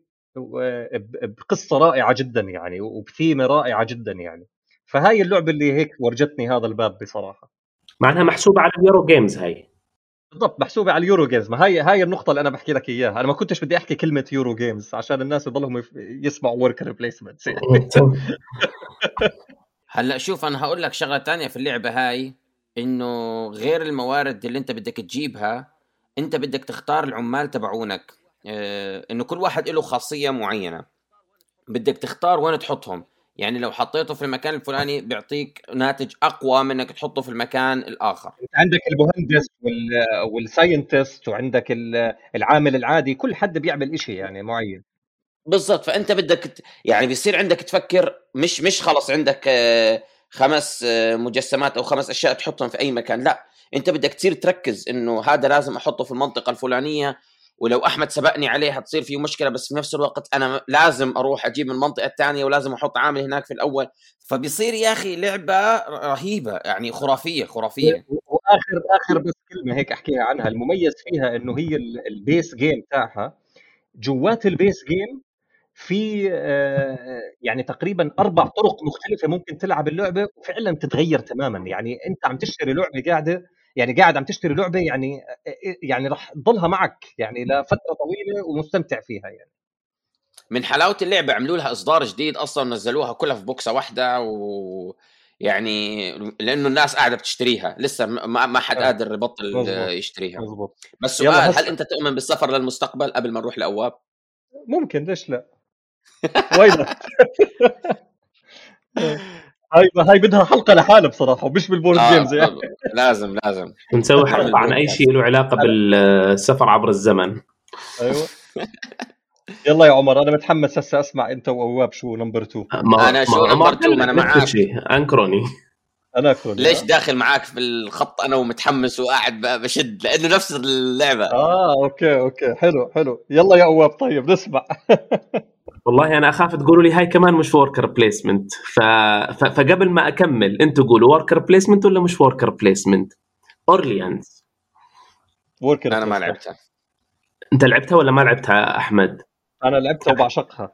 بقصة رائعة جدا يعني، وبثيمة رائعة جدا يعني. فهاي اللعبة اللي هيك ورجتني هذا الباب بصراحة. مع انها محسوبه على اليورو جيمز هاي. بالضبط، محسوبة على اليورو جيمز. ما هاي هاي النقطة اللي أنا بحكي لك إياها، أنا ما كنتش بدي أحكي كلمة يورو جيمز عشان الناس يضلهم يف- يسمعوا وركر بليسمنتس يعني. هلا شوف، انا هقول لك شغله تانية في اللعبه هاي، انه غير الموارد اللي انت بدك تجيبها، انت بدك تختار العمال تبعونك. اه انه كل واحد له خاصيه معينه، بدك تختار وين تحطهم. يعني لو حطيته في المكان الفلاني بيعطيك ناتج اقوى من انك تحطه في المكان الاخر. أنت عندك المهندس وال والساينتست، وعندك ال- العامل العادي، كل حد بيعمل إشي يعني معين. بالضبط. فانت بدك ت- يعني بيصير عندك تفكر، مش مش خلص عندك آه، خمس آه، مجسمات او خمس اشياء تحطهم في اي مكان، لا، انت بدك تصير تركز انه هذا لازم احطه في المنطقه الفلانيه، ولو احمد سبقني عليه حتصير فيه مشكله، بس في نفس الوقت انا لازم اروح اجيب من المنطقه الثانيه ولازم احط عامل هناك في الاول. فبيصير يا اخي لعبه رهيبه يعني، خرافيه خرافيه. واخر اخر بس كلمه هيك احكيها عنها، المميز فيها انه هي ال- البيس جيم تاعها، جوات البيس جيم في آه، يعني تقريبا اربع طرق مختلفه ممكن تلعب اللعبه وفعلا تتغير تماما. يعني انت عم تشتري لعبه قاعده، يعني قاعد عم تشتري لعبه يعني آه، يعني راح تضلها معك يعني لفتره طويله ومستمتع فيها يعني. من حلاوه اللعبه عملوا لها اصدار جديد اصلا، نزلوها كلها في بوكسه واحده، و يعني لانه الناس قاعده بتشتريها لسه، ما ما حد آه، قادر يبطل مزبوط يشتريها. مزبوط. بس يلا سؤال، هل هسه انت تؤمن بالسفر للمستقبل قبل ما نروح لأواب؟ ممكن، ليش لا؟ وين هاي هاي بدها حلقه لحالها بصراحه، ومش بالبورد اه جيمز يعني. ب- لازم لازم نسوي نعمل حلقه عن اي بودكاست. شيء له علاقه أنا... بالسفر عبر الزمن. ايوه. يلا يا عمر، انا متحمس هسه اسمع انت وأواب شو نمبر اثنين. ما انا شو ما ما نمبر قلت اتنين؟ ما لك انا نفس معاك. الشيء انكروني. انا كروني. ليش ها؟ داخل معاك في الخط انا ومتحمس وقاعد ب- بشد لانه نفس اللعبه. اه اوكي اوكي، حلو حلو. يلا يا أواب، طيب نسمع. والله انا اخاف تقولوا لي هاي كمان مش وركر بليسمنت. ف... ف... فقبل ما اكمل انتوا قولوا وركر بليسمنت ولا مش وركر بليسمنت؟ اورليانز وركر انا ما بليسمنت. لعبتها. انت لعبتها ولا ما لعبتها احمد؟ انا لعبتها وبعشقها.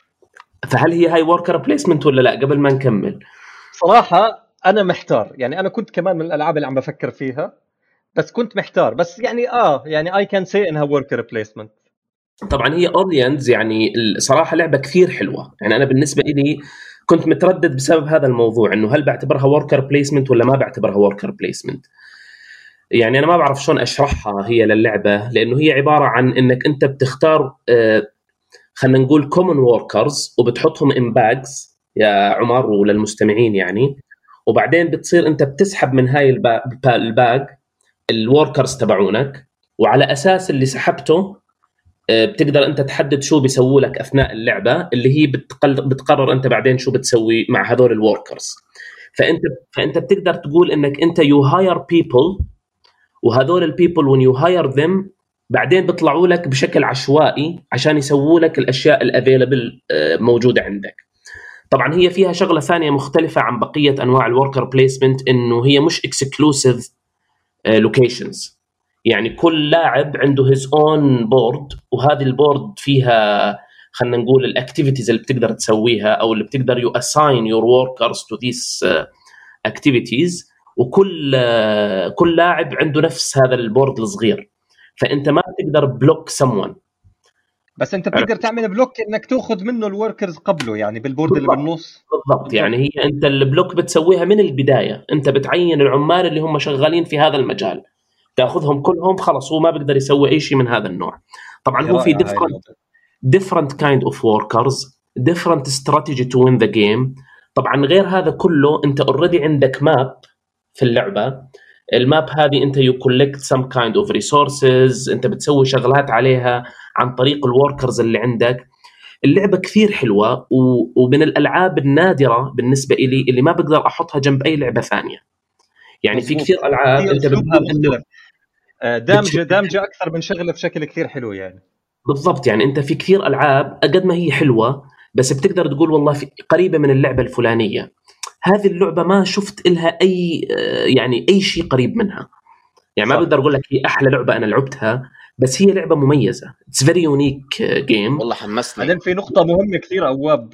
فهل هي هاي وركر بليسمنت ولا لا قبل ما نكمل؟ صراحه انا محتار، يعني انا كنت كمان من الالعاب اللي عم بفكر فيها، بس كنت محتار. بس يعني اه يعني اي كان سي انها وركر بليسمنت. طبعا هي اورليانز يعني الصراحه لعبه كثير حلوه. يعني انا بالنسبه لي كنت متردد بسبب هذا الموضوع، انه هل بعتبرها وركر بليسمنت ولا ما بعتبرها وركر بليسمنت. يعني انا ما بعرف شلون اشرحها هي للعبه، لانه هي عباره عن انك انت بتختار آه خلينا نقول كومن وركرز وبتحطهم ان باجز يا عمر وللمستمعين يعني، وبعدين بتصير انت بتسحب من هاي الباج الوركرز تبعونك، وعلى اساس اللي سحبته بتقدر انت تحدد شو بيسووا لك اثناء اللعبه، اللي هي بتقرر انت بعدين شو بتسوي مع هذول الوركرز. فانت فانت بتقدر تقول انك انت يو هاير بيبل، وهذول البيبل when you hire them بعدين بيطلعوا لك بشكل عشوائي عشان يسووا لك الاشياء الافيلبل موجوده عندك. طبعا هي فيها شغله ثانيه مختلفه عن بقيه انواع الوركر بليسمنت، انه هي مش اكسكلوسيف لوكيشنز. يعني كل لاعب عنده his own board، وهذه البورد فيها خلينا نقول الاكتيفيتيز اللي بتقدر تسويها او اللي بتقدر you assign your workers to these activities، وكل كل لاعب عنده نفس هذا البورد الصغير، فانت ما بتقدر بلوك someone، بس انت بتقدر تعمل بلوك انك تاخذ منه الوركرز قبله، يعني بالبورد اللي بالنص. بالضبط. يعني هي انت البلوك بتسويها من البدايه، انت بتعين العمال اللي هم شغالين في هذا المجال، تاخذهم كلهم خلص، هو ما بيقدر يسوي اي شيء من هذا النوع. طبعا هو في different different kind of workers different strategy to win the game. طبعا غير هذا كله انت already عندك ماب في اللعبه، الماب هذه انت you collect some kind of resources، انت بتسوي شغلات عليها عن طريق الوركرز اللي عندك. اللعبه كثير حلوه، ومن الالعاب النادره بالنسبه لي اللي ما بقدر احطها جنب اي لعبه ثانيه. يعني مزبوط. في كثير العاب انت بتقول دامجه دامجه اكثر من شغله بشكل كثير حلو يعني. بالضبط. يعني انت في كثير العاب قد ما هي حلوه بس بتقدر تقول والله في قريبه من اللعبه الفلانيه، هذه اللعبه ما شفت لها اي يعني اي شيء قريب منها. يعني ما بقدر اقول لك هي احلى لعبه انا لعبتها، بس هي لعبه مميزه. اتس فيري يونيك جيم. والله حمسني. بعدين في نقطه مهمه كثير اواب،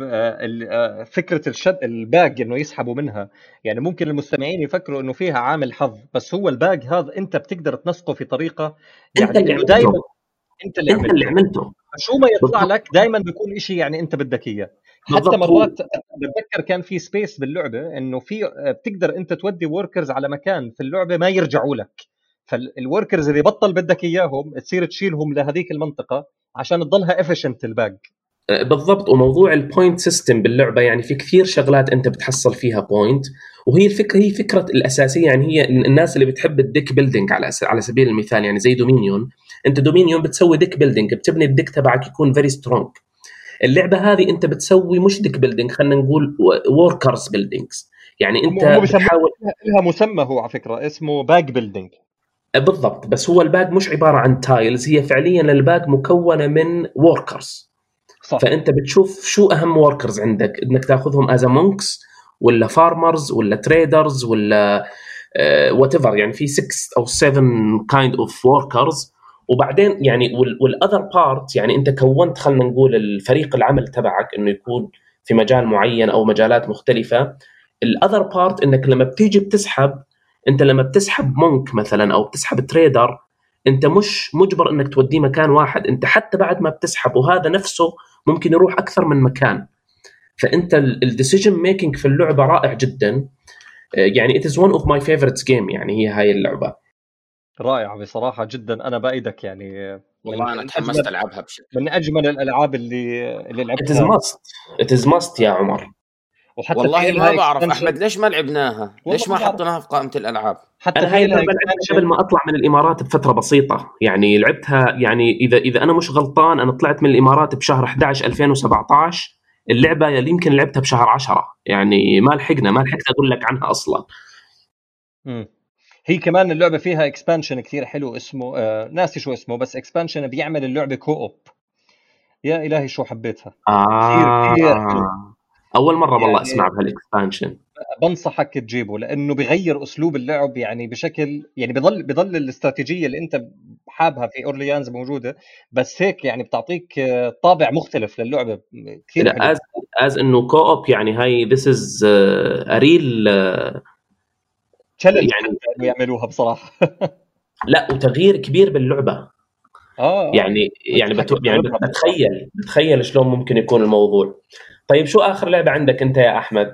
فكره الشد الباج انه يسحبوا منها. يعني ممكن المستمعين يفكروا انه فيها عامل حظ، بس هو الباج هذا انت بتقدر تنسقه في طريقه يعني انه دائما انت اللي انت اللي عملته، شو ما يطلع لك دائما بيكون إشي يعني انت بدك اياه. حتى مرات بتذكر كان في سبيس باللعبه انه في بتقدر انت تودي وركرز على مكان في اللعبه ما يرجعوا لك، فالوركرز اللي بطل بدك اياهم تصير تشيلهم لهذيك المنطقه عشان تضلها افيشنت الباج. بالضبط. وموضوع البوينت سيستم باللعبه يعني في كثير شغلات انت بتحصل فيها بوينت، وهي الفكره هي فكره الاساسيه. يعني هي الناس اللي بتحب الديك بيلدينج على على سبيل المثال، يعني زي دومينيون، انت دومينيون بتسوي ديك بيلدينج، بتبني الديك تبعك يكون فيري سترونج. اللعبه هذه انت بتسوي مش ديك بيلدينج، خلينا نقول وركرز بيلدينجز. يعني انت بتحاول لها مسمى هو على فكره اسمه باج بيلدينج. بالضبط. بس هو الباج مش عباره عن تايلز، هي فعليا الباج مكونه من وركرز. فانت بتشوف شو اهم وركرز عندك، انك تاخذهم از مونكس ولا فارمرز ولا تريدرز ولا وات ايفر. يعني في ستة او سبعة كايند اوف وركرز. وبعدين يعني والاذر بارت، يعني انت كونت خلينا نقول الفريق العمل تبعك انه يكون في مجال معين او مجالات مختلفه. الاذر بارت انك لما بتيجي بتسحب، انت لما بتسحب مونك مثلا او بتسحب تريدر، انت مش مجبر انك توديه مكان واحد، انت حتى بعد ما بتسحب وهذا نفسه ممكن يروح اكثر من مكان. فانت الديسيجن ميكينج في اللعبه رائع جدا. يعني it is one of my favorites game. يعني هي هاي اللعبه رائعه بصراحه جدا، انا بايدك يعني. والله انا تحمست العبها بشكل من اجمل الالعاب اللي اللي لعبتها. it is must it is must يا عمر. والله ما بعرف احمد ليش ما لعبناها، ليش ما حطيناها في قائمه الالعاب. حتى انا هاي اللعبه لعبتها قبل ما اطلع من الامارات بفتره بسيطه، يعني لعبتها يعني اذا اذا انا مش غلطان انا طلعت من الامارات بشهر أحد عشر ألفين وسبعة عشر، اللعبه اللي يمكن لعبتها بشهر عشرة، يعني ما لحقنا ما لحقت اقول لك عنها اصلا. امم هي كمان اللعبه فيها اكسبانشن كثير حلو اسمه آه ناسي شو اسمه، بس اكسبانشن بيعمل اللعبه كو اوب. يا إلهي شو حبيتها. آه. كثير كثير حلو. أول مرة والله يعني أسمع بهالإكسبانشن. بنصحك تجيبه لأنه بغير أسلوب اللعب يعني بشكل يعني بضل بضل الاستراتيجية اللي أنت حابها في أورليانز موجودة، بس هيك يعني بتعطيك آه، طابع مختلف للعبة كثير حلو. لا، as as إنه كوب يعني هاي this is uh, a real uh, تشالنج يعني إنه يعملوها بصراحة. لا، وتغيير كبير باللعبة. آه يعني يعني بنصحك بت... يعني تجربها بصراحة. بتخيل بتخيل شلون ممكن يكون الموضوع. طيب شو آخر لعبة عندك أنت يا أحمد؟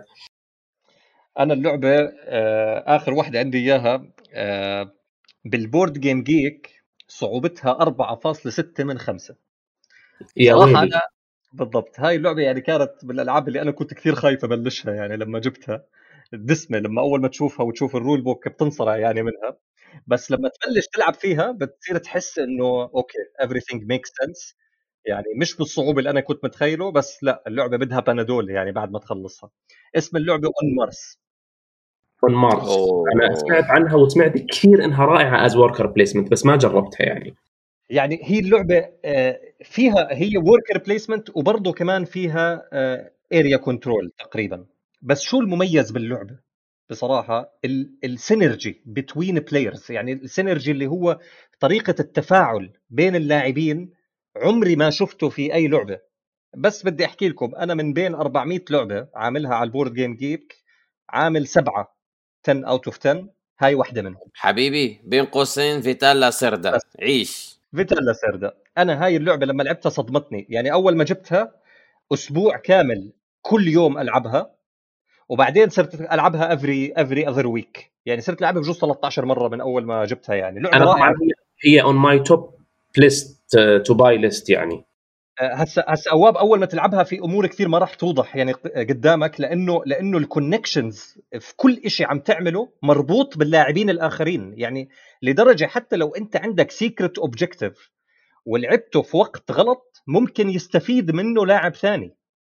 أنا اللعبة آه، آخر واحدة عندي إياها آه، بالبورد جيم جيك، صعوبتها أربعة فاصلة ستة من خمسة. يا صراحة ويلي. أنا بالضبط هاي اللعبة يعني كانت بالألعاب اللي أنا كنت كثير خايف أبلشها، يعني لما جبتها الدسمة لما أول ما تشوفها وتشوف الرول بوك بتنصرع يعني منها، بس لما تبلش تلعب فيها بتصير تحس إنه أوكي everything makes sense، يعني مش بالصعوبة اللي أنا كنت متخيله، بس لا اللعبة بدها بانادول يعني بعد ما تخلصها. اسم اللعبة اون مارس. on Mars. أنا سمعت اوه عنها وسمعت كثير إنها رائعة as worker placement، بس ما جربتها يعني. يعني هي اللعبة آه، فيها هي worker placement وبرضه كمان فيها آه، area control تقريبا. بس شو المميز باللعبة بصراحة؟ السينرجي between players، يعني السينرجي اللي هو طريقة التفاعل بين اللاعبين عمري ما شفته في أي لعبة. بس بدي أحكي لكم أنا من بين أربعمية لعبة عاملها على البورد جيم جيك عامل سبعة عشرة out of عشرة، هاي واحدة منهم. حبيبي بين قوسين فيتال لاسيردا بس عيش. فيتالا سيردا انا هاي اللعبه لما لعبتها صدمتني، يعني اول ما جبتها اسبوع كامل كل يوم العبها، وبعدين صرت العبها افري افري اذر ويك، يعني صرت العبها بجوز ثلاثة عشر مره من اول ما جبتها. يعني لعبه أنا رائعه. طبعا هي هي on my top list uh, to buy list يعني. آه، هسه هسه اواب اول ما تلعبها في امور كثير ما راح توضح يعني قدامك، لانه لانه الكونكشنز في كل شيء عم تعمله مربوط باللاعبين الاخرين، يعني لدرجه حتى لو انت عندك سيكرت اوبجكتيف ولعبته في وقت غلط ممكن يستفيد منه لاعب ثاني.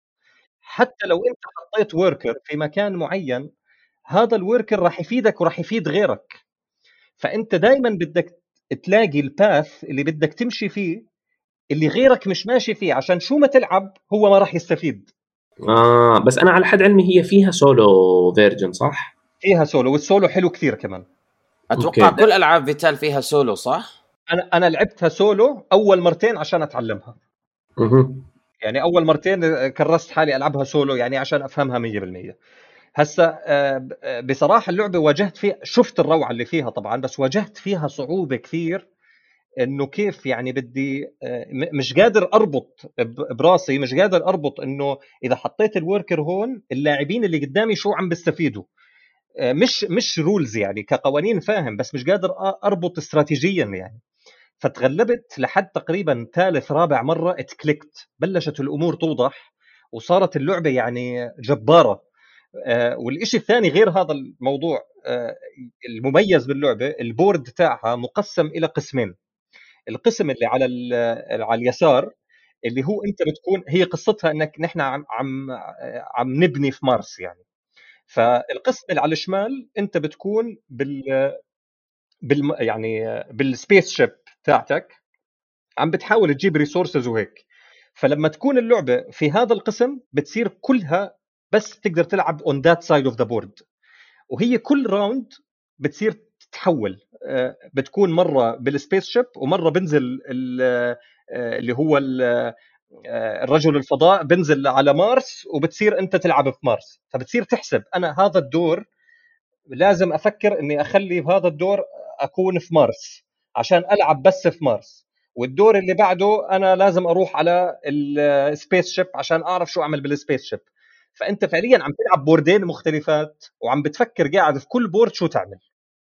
حتى لو انت حطيت وركر في مكان معين هذا الوركر راح يفيدك وراح يفيد غيرك، فانت دائما بدك تلاقي الباث اللي بدك تمشي فيه اللي غيرك مش ماشي فيه، عشان شو ما تلعب هو ما راح يستفيد. آه بس أنا على حد علمي هي فيها سولو فيرجن صح؟ فيها سولو، والسولو حلو كثير كمان. اتوقع أوكي. كل العاب فيتال فيها سولو صح؟ انا انا لعبتها سولو اول مرتين عشان اتعلمها، اها. يعني اول مرتين كرست حالي العبها سولو يعني عشان افهمها مية بالمية. هسه بصراحه اللعبه واجهت فيها، شفت الروعه اللي فيها طبعا، بس واجهت فيها صعوبه كثير، انه كيف يعني بدي مش قادر اربط براسي، مش قادر اربط انه اذا حطيت الوركر هون اللاعبين اللي قدامي شو عم بيستفيدوا. مش مش رولز يعني كقوانين فاهم، بس مش قادر اربط استراتيجيا يعني. فتغلبت لحد تقريبا ثالث رابع مره اتكليكت، بلشت الامور توضح وصارت اللعبه يعني جباره. آه والإشي الثاني غير هذا الموضوع آه المميز باللعبه، البورد تاعها مقسم الى قسمين. القسم اللي على على اليسار اللي هو انت بتكون هي قصتها انك نحن عم عم عم نبني في مارس يعني. فالقسم اللي على الشمال انت بتكون بال بال يعني بالسبيس شيب تاعتك عم بتحاول تجيب ريسورسز وهيك. فلما تكون اللعبه في هذا القسم بتصير كلها بس بتقدر تلعب اون ذات سايد اوف ذا بورد، وهي كل راوند بتصير تتحول. بتكون مره بالسبيس شيب ومره بنزل اللي هو الرجل الفضاء بنزل على مارس وبتصير انت تلعب في مارس. فبتصير تحسب انا هذا الدور لازم افكر اني اخلي بهذا الدور اكون في مارس عشان العب بس في مارس، والدور اللي بعده انا لازم اروح على السبيس شيب عشان اعرف شو اعمل بالسبيس شيب. فانت فعليا عم تلعب بوردين مختلفات وعم بتفكر قاعد في كل بورد شو تعمل.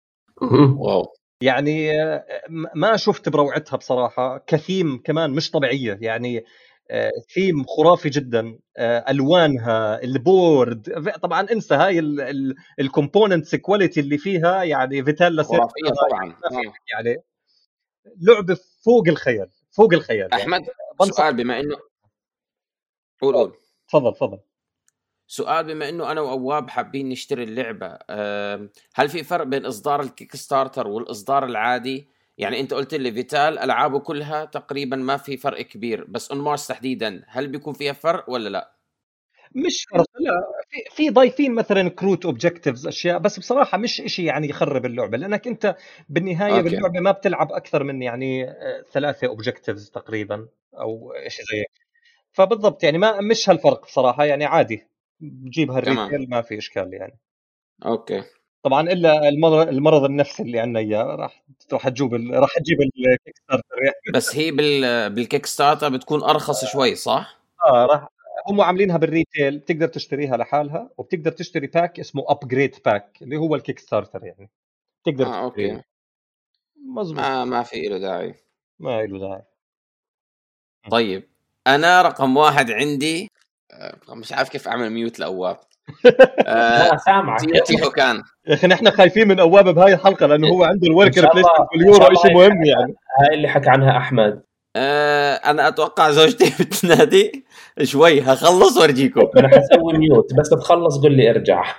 واو يعني ما شفت بروعتها بصراحة. كثيم كمان مش طبيعية يعني، ثيم خرافي جدا، الوانها البورد طبعا انسى هاي الكومبوننتس كواليتي اللي فيها، يعني فيتالا خرافيه طبعا. ما في آه. يعني لعبة فوق الخيال فوق الخيال يعني. احمد بنصح. سؤال بما انه قول قول تفضل تفضل. سؤال بما انه انا واواب حابين نشتري اللعبه، هل في فرق بين اصدار الكيك ستارتر والاصدار العادي؟ يعني انت قلت لي فيتال العابه كلها تقريبا ما في فرق كبير، بس اون مارس تحديدا هل بيكون فيها فرق ولا لا؟ مش فرق، لا، في في ضايفين مثلا كروت اوبجكتيفز اشياء، بس بصراحه مش إشي يعني يخرب اللعبه، لانك انت بالنهايه اوكي باللعبه ما بتلعب اكثر من يعني آه، ثلاثه اوبجكتيفز تقريبا او شيء زي هيك. فبالضبط يعني ما مش هالفرق بصراحه، يعني عادي بجيبها تمام الريتيل ما في اشكال يعني. اوكي. طبعا الا المرض المرض النفسي اللي عندنا اياه، راح راح تجيب ال... راح تجيب الكيك ستارتر يعني. بس هي بال بالكيك ستارتر بتكون ارخص شوي صح؟ اه راح، هم عاملينها بالريتيل، بتقدر تشتريها لحالها وبتقدر تشتري باك اسمه ابجريد باك اللي هو الكيك ستارتر يعني، تقدر اه تشتريه. اوكي. مزبوط، ما ما في له داعي. ما له داعي. طيب انا رقم واحد عندي آه، مش عارف كيف اعمل ميوت لاواب. آه، لا سامعك تيو تيهو كان. يا اخي نحن خايفين من اواب بهاي الحلقه لانه هو عنده ان الوركر شاء بليسمنت الله ان باليورو شاء الله شيء هاي مهم يعني. هاي اللي حكى عنها احمد. آه، انا اتوقع زوجتي بتنادي شوي، هخلص وارجيكم. انا حسوي ميوت بس تخلص قل لي ارجع.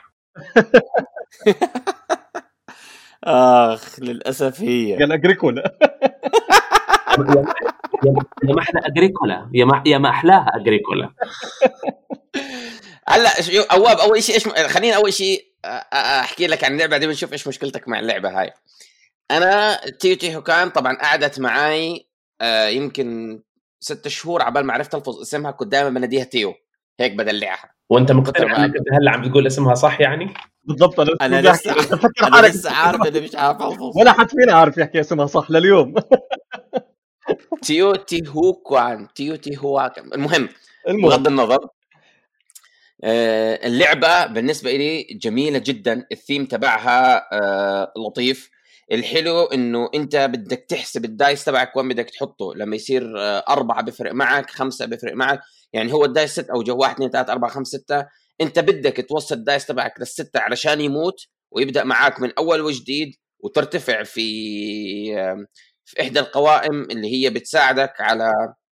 اخ للاسف هي قال اجريكولا. يا يا- يا ما احنا اجريكولا، يا ما يا ما احلاها اجريكولا. هلا شو- اواب اول شيء ايش خليني اول شيء آه، آه، احكي لك عن اللعبه دي بنشوف ايش مشكلتك مع اللعبه هاي. انا تيو تيهو كان طبعا قعدت معي آه، يمكن ست شهور عبال ما عرفت الفظ اسمها، كنت دائما بناديها تيو هيك بدلعها. وانت من كتر مقتنع ما انك انت هلا عم تقول اسمها صح يعني؟ بالضبط، انا انا بحكي لسه انت فكر انا حالك لسه عارف اني مش عارف الفظ. ولا حد فينا عارف يحكي اسمها صح لليوم. تيو تيهو كوان تيو تيهو كان. المهم المهم بغض النظر آه، اللعبة بالنسبة لي جميلة جدا، الثيم تبعها آه، لطيف. الحلو انه انت بدك تحسب الدايس تبعك وين بدك تحطه، لما يصير آه، أربعة بفرق معك، خمسة بفرق معك. يعني هو الدايس ست او جو واحد اثنين ثلاثة أربعة خمسة ستة، انت بدك توصل الدايس تبعك للستة علشان يموت ويبدأ معك من اول وجديد، وترتفع في آه، في احدى القوائم اللي هي بتساعدك على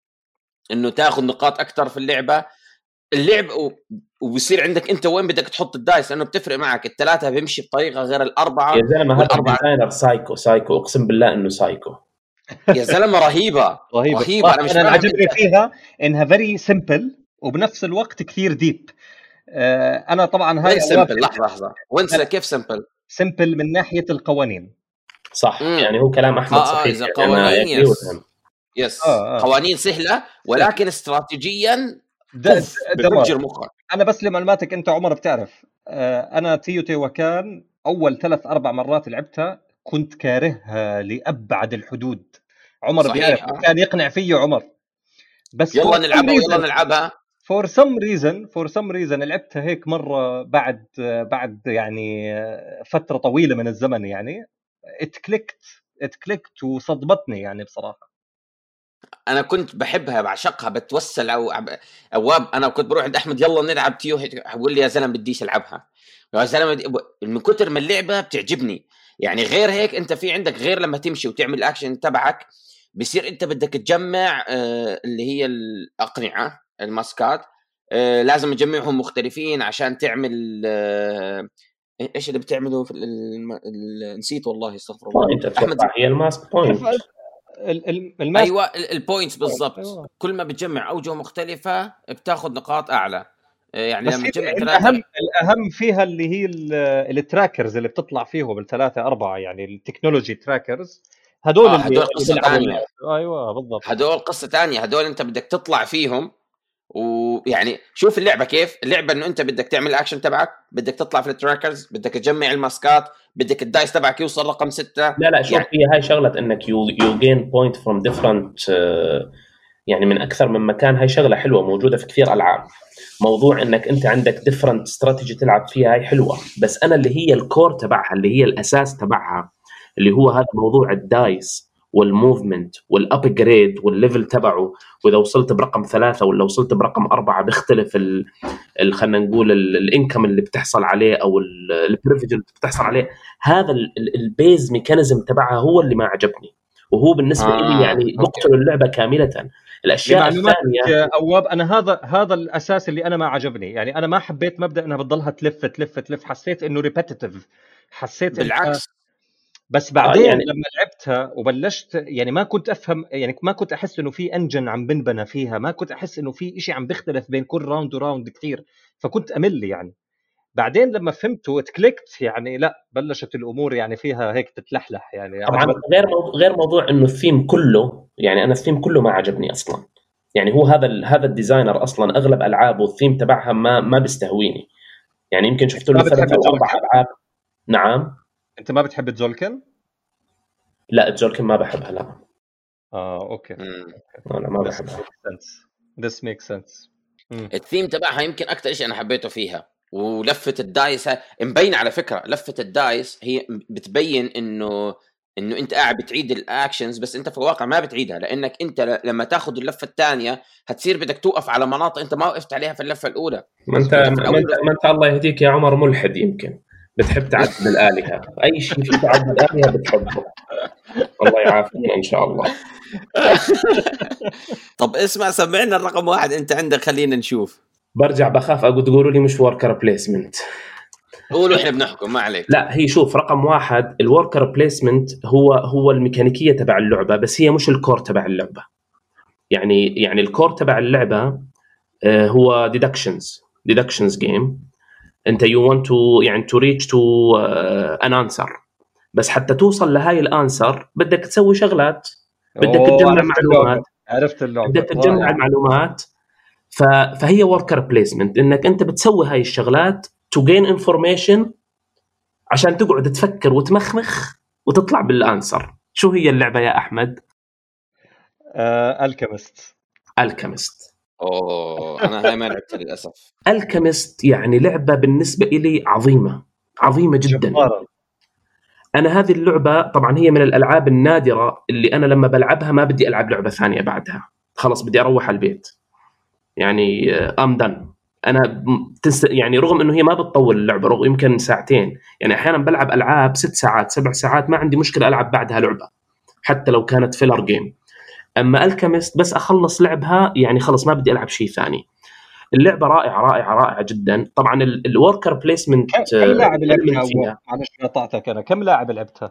انه تاخذ نقاط اكثر في اللعبة. اللعب وبصير عندك انت وين بدك تحط الدايس، لانه بتفرق معك. الثلاثه بيمشي بطريقه غير الاربعه يا زلمه هذا والاربعه. الديزاينر سايكو سايكو اقسم بالله انه سايكو. يا زلمه رهيبه رهيبه رهيبه. انا صراحة. مش انا اللي فاهم عجبني انت. فيها انها فيري سمبل وبنفس الوقت كثير ديب. آه، انا طبعا هاي وين سمبل؟ لحظه لحظه وين س- كيف سمبل؟ سمبل من ناحيه القوانين. صح مم. يعني هو كلام احمد اه اه صحيح اذا يعني انا قوانين agree يس with him. يس آه، آه. قوانين سهله ولكن استراتيجيا د- بوف د- دمار. بفجر مخك. انا بس لمعلوماتك انت عمر بتعرف، آه، انا تيو تيو كان اول ثلاث اربع مرات لعبتها كنت كارهها لابعد الحدود. عمر بيعرف صحيح آه. كان يقنع فيه عمر، بس يلا نلعبها ويلا نلعبها. فور سم ريزن فور سم ريزن لعبتها هيك مره بعد بعد يعني فتره طويله من الزمن، يعني اتكليكت اتكليكت وصدمتني يعني بصراحه. انا كنت بحبها بعشقها بتوسل او اواب. انا كنت بروح عند احمد يلا نلعب تيو، بقول لي يا زلمه بديش العبها يا زلمه، من كتر ما اللعبه بتعجبني. يعني غير هيك انت في عندك غير لما تمشي وتعمل الاكشن تبعك بصير انت بدك تجمع آه اللي هي الاقنعه الماسكات، آه لازم تجمعهم مختلفين عشان تعمل آه ايش اللي بتعمله في الم... ال... نسيت والله استغفر الله. احمد هي الماسك بوينت. الماسك ايوه البوينتس بالضبط. أيوة. كل ما بتجمع اوجه مختلفه بتاخذ نقاط اعلى. يعني لما تجمع ثلاثه الاهم الاهم فيها اللي هي التراكرز اللي بتطلع فيهم الثلاثه اربعه، يعني التكنولوجي تراكرز هدول آه اللي هدول قصه ثانيه. ايوه بالضبط هدول قصه ثانيه، هدول انت بدك تطلع فيهم. ويعني شوف اللعبه كيف اللعبه انه انت بدك تعمل الاكشن تبعك، بدك تطلع في التراكرز، بدك تجمع الماسكات، بدك الدايس تبعك يوصل رقم ستة. لا لا شوف يعني هي هاي شغله انك يو يو جين بوينت فروم ديفرنت يعني من اكثر من مكان. هاي شغله حلوه موجوده في كثير العاب. موضوع انك انت عندك ديفرنت استراتيجي تلعب فيها هاي حلوه، بس انا اللي هي الكور تبعها اللي هي الاساس تبعها اللي هو هذا موضوع الدايس والموفمنت والابجريد والليفل تبعه. واذا وصلت برقم ثلاثة ولا وصلت برقم أربعة بيختلف ال خلينا نقول الانكم اللي بتحصل عليه او البريفيليج اللي بتحصل عليه. هذا البيز ميكانيزم تبعها هو اللي ما عجبني، وهو بالنسبه آه. لي يعني بقتل اللعبه كامله. الاشياء الثانيه اواب انا هذا هذا الاساس اللي انا ما عجبني. يعني انا ما حبيت مبدا انها بتضلها تلف تلف تلف، حسيت انه ريبيتيتيف. حسيت بالعكس بس بعدين آه، يعني- لما لعبتها وبلشت يعني ما كنت افهم، يعني ما كنت احس انه في انجن عم بنبنى فيها، ما كنت احس انه في إشي عم بيختلف بين كل راوند وراوند كثير، فكنت امل يعني. بعدين لما فهمت وتكليكت يعني لا، بلشت الامور يعني فيها هيك تتلحلح يعني. طبعا عجبت غير موضوع غير موضوع انه الثيم كله، يعني انا الثيم كله ما عجبني اصلا. يعني هو هذا ال- هذا الديزاينر اصلا اغلب العابه الثيم تبعها ما ما بيستهويني. يعني يمكن شفت ما له بتحب ثلاث او اربع تزولكن؟ العاب. نعم. انت ما بتحب تزولكن؟ لا الجولكن ما بحبها، لا. اه اوكي. مم. انا ما This بحبها. makes sense. This makes sense. مم. الثيم تبعها يمكن اكثر شيء انا حبيته فيها، ولفه الدايس ها- مبين على فكره. لفه الدايس هي بتبين انه انه انت قاعد بتعيد الاكشنز، بس انت في الواقع ما بتعيدها، لانك انت ل- لما تاخذ اللفه الثانيه هتصير بدك توقف على مناطق انت ما وقفت عليها في اللفه الاولى. ما انت فأنت في ما الأول انت ما انت الله يهديك يا عمر، ملحد يمكن بتحب تعدل الالهه. اي شيء في تعدل الالهه بتحبه. الله يعافينا ان شاء الله. طب اسمع، سمعنا الرقم واحد انت عندك، خلينا نشوف. برجع بخاف اقول تقولوا لي مش وركر بليسمنت. قولوا احنا بنحكم، ما عليك. لا هي شوف، رقم واحد الوركر بليسمنت هو هو الميكانيكيه تبع اللعبه، بس هي مش الكور تبع اللعبه. يعني يعني الكور تبع اللعبه آه، هو ديدكشنز ديدكشنز جيم. انت يو ونت تو يعني تو ريتش تو ان انسر، بس حتى توصل لهاي الانسر بدك تسوي شغلات، بدك أوه، تجمع عرفت معلومات اللعبة. عرفت اللعبة بدك تجمع رائع. المعلومات. ف... فهي وركر بليسمنت، انك انت بتسوي هاي الشغلات تو جين انفورميشن عشان تقعد تفكر وتمخمخ وتطلع بالانسر. شو هي اللعبه يا احمد؟ آه، الكيمست. الكيمست. اوه انا هاي ما لعبتها للاسف. الكيمست يعني لعبه بالنسبه إلي عظيمه عظيمه جدا. جبارة. انا هذه اللعبه طبعا هي من الالعاب النادره اللي انا لما بلعبها ما بدي العب لعبه ثانيه بعدها، خلاص بدي اروح على البيت. يعني ام دن. انا تس... يعني رغم انه هي ما بتطول اللعبه، رغم يمكن ساعتين، يعني احيانا بلعب العاب ست ساعات سبع ساعات ما عندي مشكله العب بعدها لعبه حتى لو كانت فيلر جيم. اما الكيمست بس اخلص لعبها يعني خلص ما بدي العب شيء ثاني. اللعبه رائعه رائعه رائعه جدا. طبعا الوركر بليسمنت كم لاعب لعبتها؟ معلش قطعتك انا، كم لاعب لعبتها؟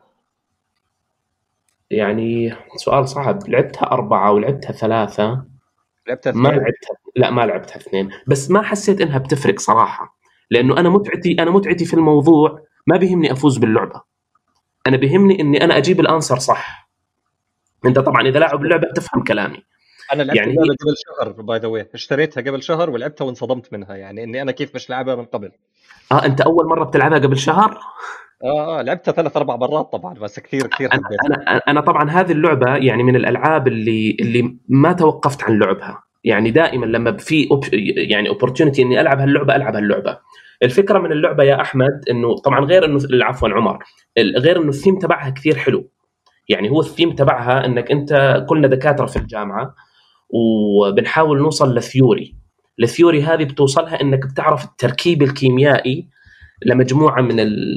يعني سؤال صعب. لعبتها أربعة ولعبتها ثلاثة. لعبتها ما اثنين؟ لعبتها، لا ما لعبتها اثنين، بس ما حسيت إنها بتفرق صراحة، لأنه أنا متعتي أنا متعتي في الموضوع ما بيهمني أفوز باللعبة، أنا بيهمني إني أنا أجيب الأنسر صح. أنت طبعا إذا لاعب اللعبة تفهم كلامي. انا لعبت يعني اللعبه هي... قبل شهر باي ذا واي، اشتريتها قبل شهر ولعبتها وانصدمت منها، يعني اني انا كيف مش لعبها من قبل. آه أنت أول مرة بتلعبها قبل شهر؟ اه اه لعبتها ثلاث اربع مرات طبعا، بس كثير كثير أنا حبيتها. أنا أنا طبعا هذه اللعبة يعني من الألعاب اللي اللي ما توقفت عن لعبها. يعني دائما لما في أوب... يعني opportunity إني ألعب هاللعبة ألعب هاللعبة. الفكرة من اللعبة يا أحمد إنه طبعا غير إنه عفوا عمر، غير إنه الثيم تبعها كثير حلو. يعني هو الثيم تبعها إنك أنت كلنا دكاترة في الجامعة وبنحاول نوصل لثيوري. الثيوري هذه بتوصلها إنك بتعرف التركيب الكيميائي لمجموعة من ال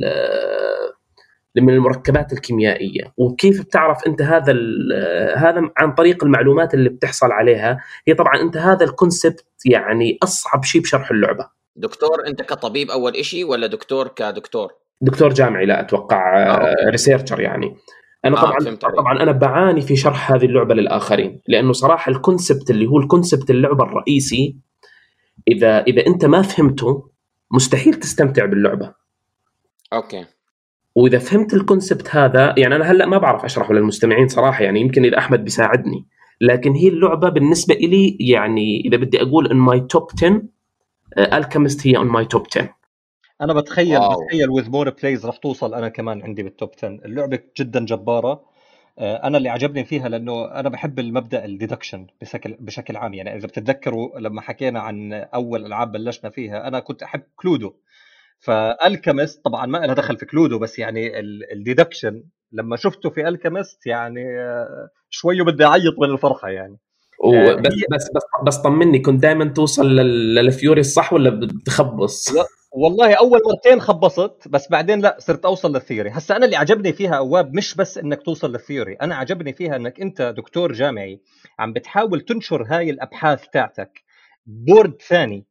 من المركبات الكيميائية، وكيف بتعرف أنت هذا هذا عن طريق المعلومات اللي بتحصل عليها. هي طبعا أنت هذا الكونسبت يعني أصعب شيء بشرح اللعبة. دكتور انت كطبيب اول إشي ولا دكتور كدكتور؟ دكتور جامعي، لا أتوقع آه. ريسيرشر يعني. أنا آه، طبعا فهمت عليك. طبعا أنا بعاني في شرح هذه اللعبة للآخرين، لأنه صراحة الكونسبت اللي هو الكونسبت اللعبة الرئيسي إذا إذا أنت ما فهمته مستحيل تستمتع باللعبة. اوكي. واذا فهمت الكونسبت هذا، يعني انا هلا ما بعرف اشرحه للمستمعين صراحه، يعني يمكن اذا احمد بيساعدني، لكن هي اللعبه بالنسبه لي يعني اذا بدي اقول ان ماي توب عشرة، الكيمست هي ان ماي توب عشرة. انا بتخيل واو. بتخيل with more plays رح توصل انا كمان عندي بالتوب عشرة. اللعبه جدا جباره. انا اللي عجبني فيها لانه انا بحب المبدا الديدكشن بشكل بشكل عام. يعني اذا بتتذكروا لما حكينا عن اول العاب بلشنا فيها انا كنت احب كلودو، فالكيمست طبعا ما لها دخل في كلودو، بس يعني الديدكشن لما شفته في الكيمست يعني شويه بدي اعيط من الفرحه يعني. وبس بس بس بس طمني، كنت دائما توصل للفيوري الصح ولا بتخبص؟ والله اول مرتين خبصت، بس بعدين لا صرت اوصل للثيوري. هسا انا اللي عجبني فيها اواب مش بس انك توصل للثيوري، انا عجبني فيها انك انت دكتور جامعي عم بتحاول تنشر هاي الابحاث تاعتك بورد ثاني،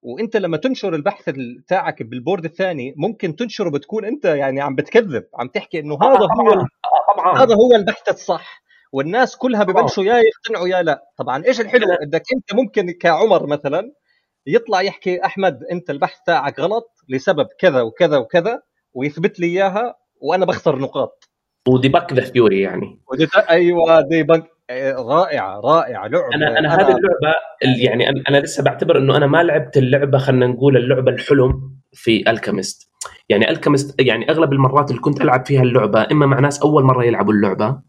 وانت لما تنشر البحث تاعك بالبورد الثاني ممكن تنشره بتكون انت يعني عم بتكذب، عم تحكي انه هذا هو طبعا هذا هو البحث الصح، والناس كلها ببلشوا يا يقتنعوا يا لا. طبعا ايش الحلو انك انت ممكن كعمر مثلا يطلع يحكي احمد انت البحث تاعك غلط لسبب كذا وكذا وكذا ويثبت لي اياها وانا بخسر نقاط. وديبك ذا ثيوري يعني ودي ايوه ديبك رائعه رائعه لعبه. انا انا هذه اللعبه يعني انا, أنا لسه بعتبر انه انا ما لعبت اللعبه، خلينا نقول اللعبه الحلم في الكيميست. يعني الكيميست يعني اغلب المرات اللي كنت العب فيها اللعبه اما مع ناس اول مره يلعبوا اللعبه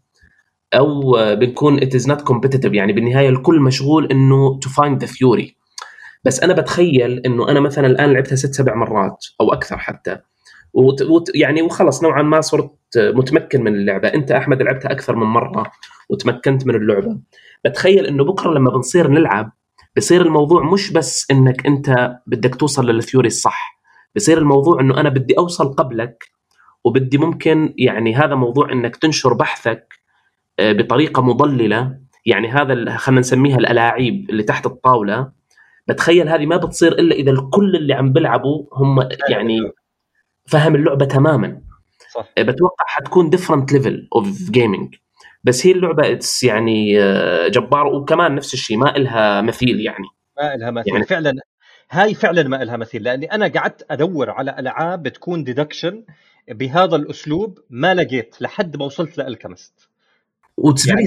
او بنكون it is not competitive، يعني بالنهايه الكل مشغول انه to find the fury. بس انا بتخيل انه انا مثلا الان لعبتها ست سبع مرات او اكثر حتى، وت... وت... يعني وخلص نوعا ما صرت متمكن من اللعبه. انت احمد لعبتها اكثر من مره وتمكنت من اللعبه. بتخيل انه بكره لما بنصير نلعب بصير الموضوع مش بس انك انت بدك توصل للثيوري الصح، بصير الموضوع انه انا بدي اوصل قبلك، وبدي ممكن يعني هذا موضوع انك تنشر بحثك بطريقه مضلله. يعني هذا خلينا نسميها الالاعيب اللي تحت الطاوله. بتخيل هذه ما بتصير الا اذا الكل اللي عم بيلعبوا هم يعني فهم اللعبه تماما. صح. بتوقع حتكون different level of gaming. بس هي اللعبه يعني جبار، وكمان نفس الشيء ما إلها مثيل. يعني ما إلها مثيل يعني فعلا، هاي فعلا ما إلها مثيل. لاني انا قعدت ادور على العاب بتكون ديدكشن بهذا الاسلوب ما لقيت لحد ما وصلت للكيميست. يعني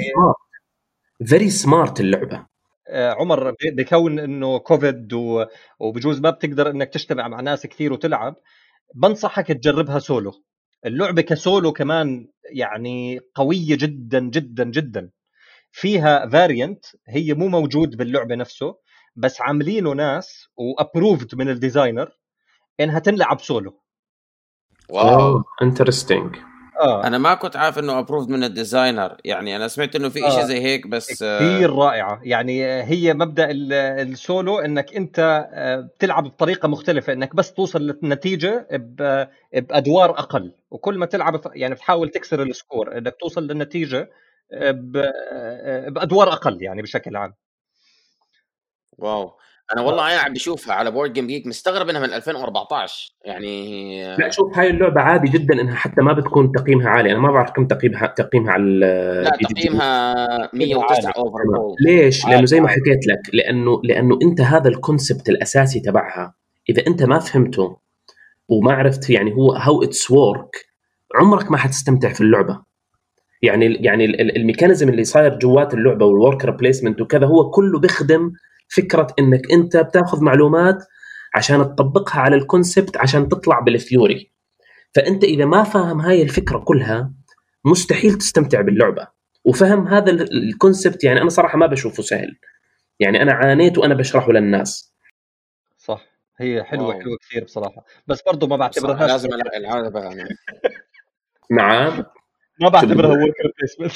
very smart اللعبه. عمر بكون انه كوفيد وبجوز ما بتقدر انك تجتمع مع ناس كثير وتلعب، بنصحك تجربها سولو. اللعبة كسولو كمان يعني قوية جدا جدا جدا. فيها فاريانت هي مو موجود باللعبة نفسه، بس عاملينه ناس وابروفد من الديزاينر انها تنلعب سولو. واو انترستينج. آه. انا ما كنت عارف انه ابروفد من الديزاينر. يعني انا سمعت انه في آه. شيء زي هيك بس كثير آه. رائعة. يعني هي مبدأ السولو انك انت بتلعب بطريقة مختلفة، انك بس توصل للنتيجة بأدوار اقل، وكل ما تلعب يعني تحاول تكسر السكور انك توصل للنتيجة بأدوار اقل يعني بشكل عام. واو. انا والله انا عم بشوفها على بورد جيم جيك مستغرب انها من ألفين وأربعطعش. يعني لا شوف هاي اللعبه عادي جدا انها حتى ما بتكون تقييمها عالي. انا ما بعرف كم تقييمها تقييمها على لا تقييمها مية وتسعة اوفر. ليش؟ لانه زي ما حكيت لك، لانه لانه انت هذا الكونسبت الاساسي تبعها اذا انت ما فهمته وما عرفت يعني هو هاو اتس وورك، عمرك ما حتستمتع في اللعبه. يعني يعني الميكانيزم اللي صاير جوات اللعبه والوركر بليسمنت وكذا هو كله بيخدم فكره انك انت بتاخذ معلومات عشان تطبقها على الكونسبت عشان تطلع بالثيوري. فانت اذا ما فاهم هاي الفكره كلها مستحيل تستمتع باللعبه. وفهم هذا الكونسبت يعني انا صراحه ما بشوفه سهل. يعني انا عانيت وانا بشرحه للناس. صح هي حلوه حلوه كثير بصراحه، بس برضه ما بعتبرها لازم العب انا. نعم ما بعتبرها وركر بليسمنت.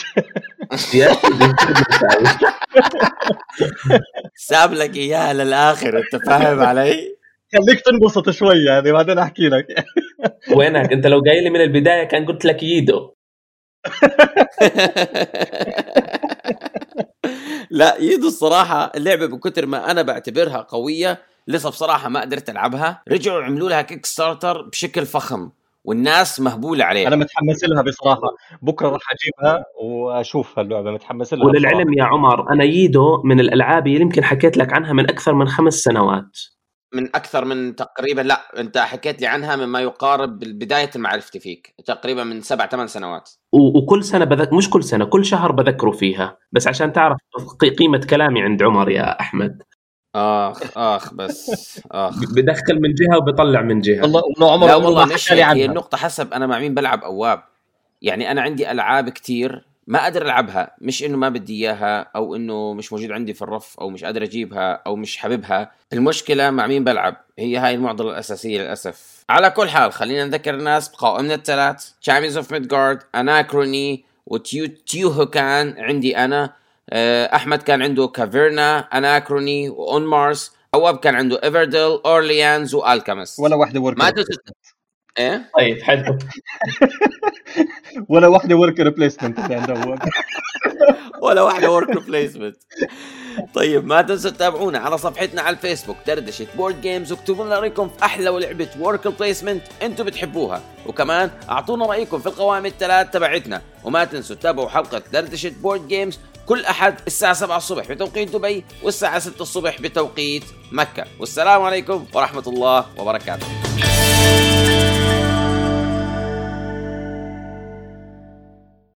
ساب لك اياها للاخر، انت فاهم علي؟ خليك تنبسط شوي يعني بعدين احكي لك. وينك انت؟ لو جاي لي من البدايه كان قلت لك ييدو. لا ييدو الصراحه اللعبه بكتر ما انا بعتبرها قويه لسه بصراحه ما قدرت العبها. رجعوا عملوا لها كيك ستارتر بشكل فخم والناس مهبوله عليها. انا متحمس لها بصراحه، بكره راح اجيبها واشوفها اللعبه، متحمس لها. وللعلم بصراحة. يا عمر انا ييدو من الالعاب اللي يمكن حكيت لك عنها من اكثر من خمس سنوات. من اكثر من تقريبا، لا انت حكيت لي عنها مما يقارب بدايه معرفتي فيك تقريبا من سبع ثمان سنوات. وكل سنه بذك... مش كل سنه كل شهر بذكره فيها، بس عشان تعرف قيمه كلامي عند عمر يا احمد. اخ اخ بس اخ بدخل من جهه وبيطلع من جهه. والله عمر لا والله مش هي النقطه. حسب انا مع مين بلعب اواب. يعني انا عندي العاب كتير ما قادر العبها، مش انه ما بدي اياها او انه مش موجود عندي في الرف او مش قادر اجيبها او مش حاببها. المشكله مع مين بلعب، هي هاي المعضله الاساسيه للاسف. على كل حال خلينا نذكر الناس بقائمنا الثلاث: Champions of Midgard، Anachrony، وتيوهوكان عندي انا. احمد كان عنده كافيرنا، اناكروني، وأون مارس. اواب كان عنده ايفرديل، اورليانز، والكيمست. ولا واحده وركر ما تنسى ايه طيب حلو. ولا واحده وركر بليسمنت عند اواب. ولا واحده وركر بليسمنت. طيب ما تنسوا تتابعونا على صفحتنا على الفيسبوك دردشة بورد جيمز، واكتبوا لنا رأيكم في أحلى ولعبة وركر بليسمنت أنتوا بتحبوها، وكمان أعطونا رأيكم في القوائم الثلاث تبعتنا. وما تنسوا تتابعوا حلقة دردشة بورد جيمز كل أحد الساعة سبعة الصبح بتوقيت دبي والساعة ستة الصبح بتوقيت مكة. والسلام عليكم ورحمة الله وبركاته.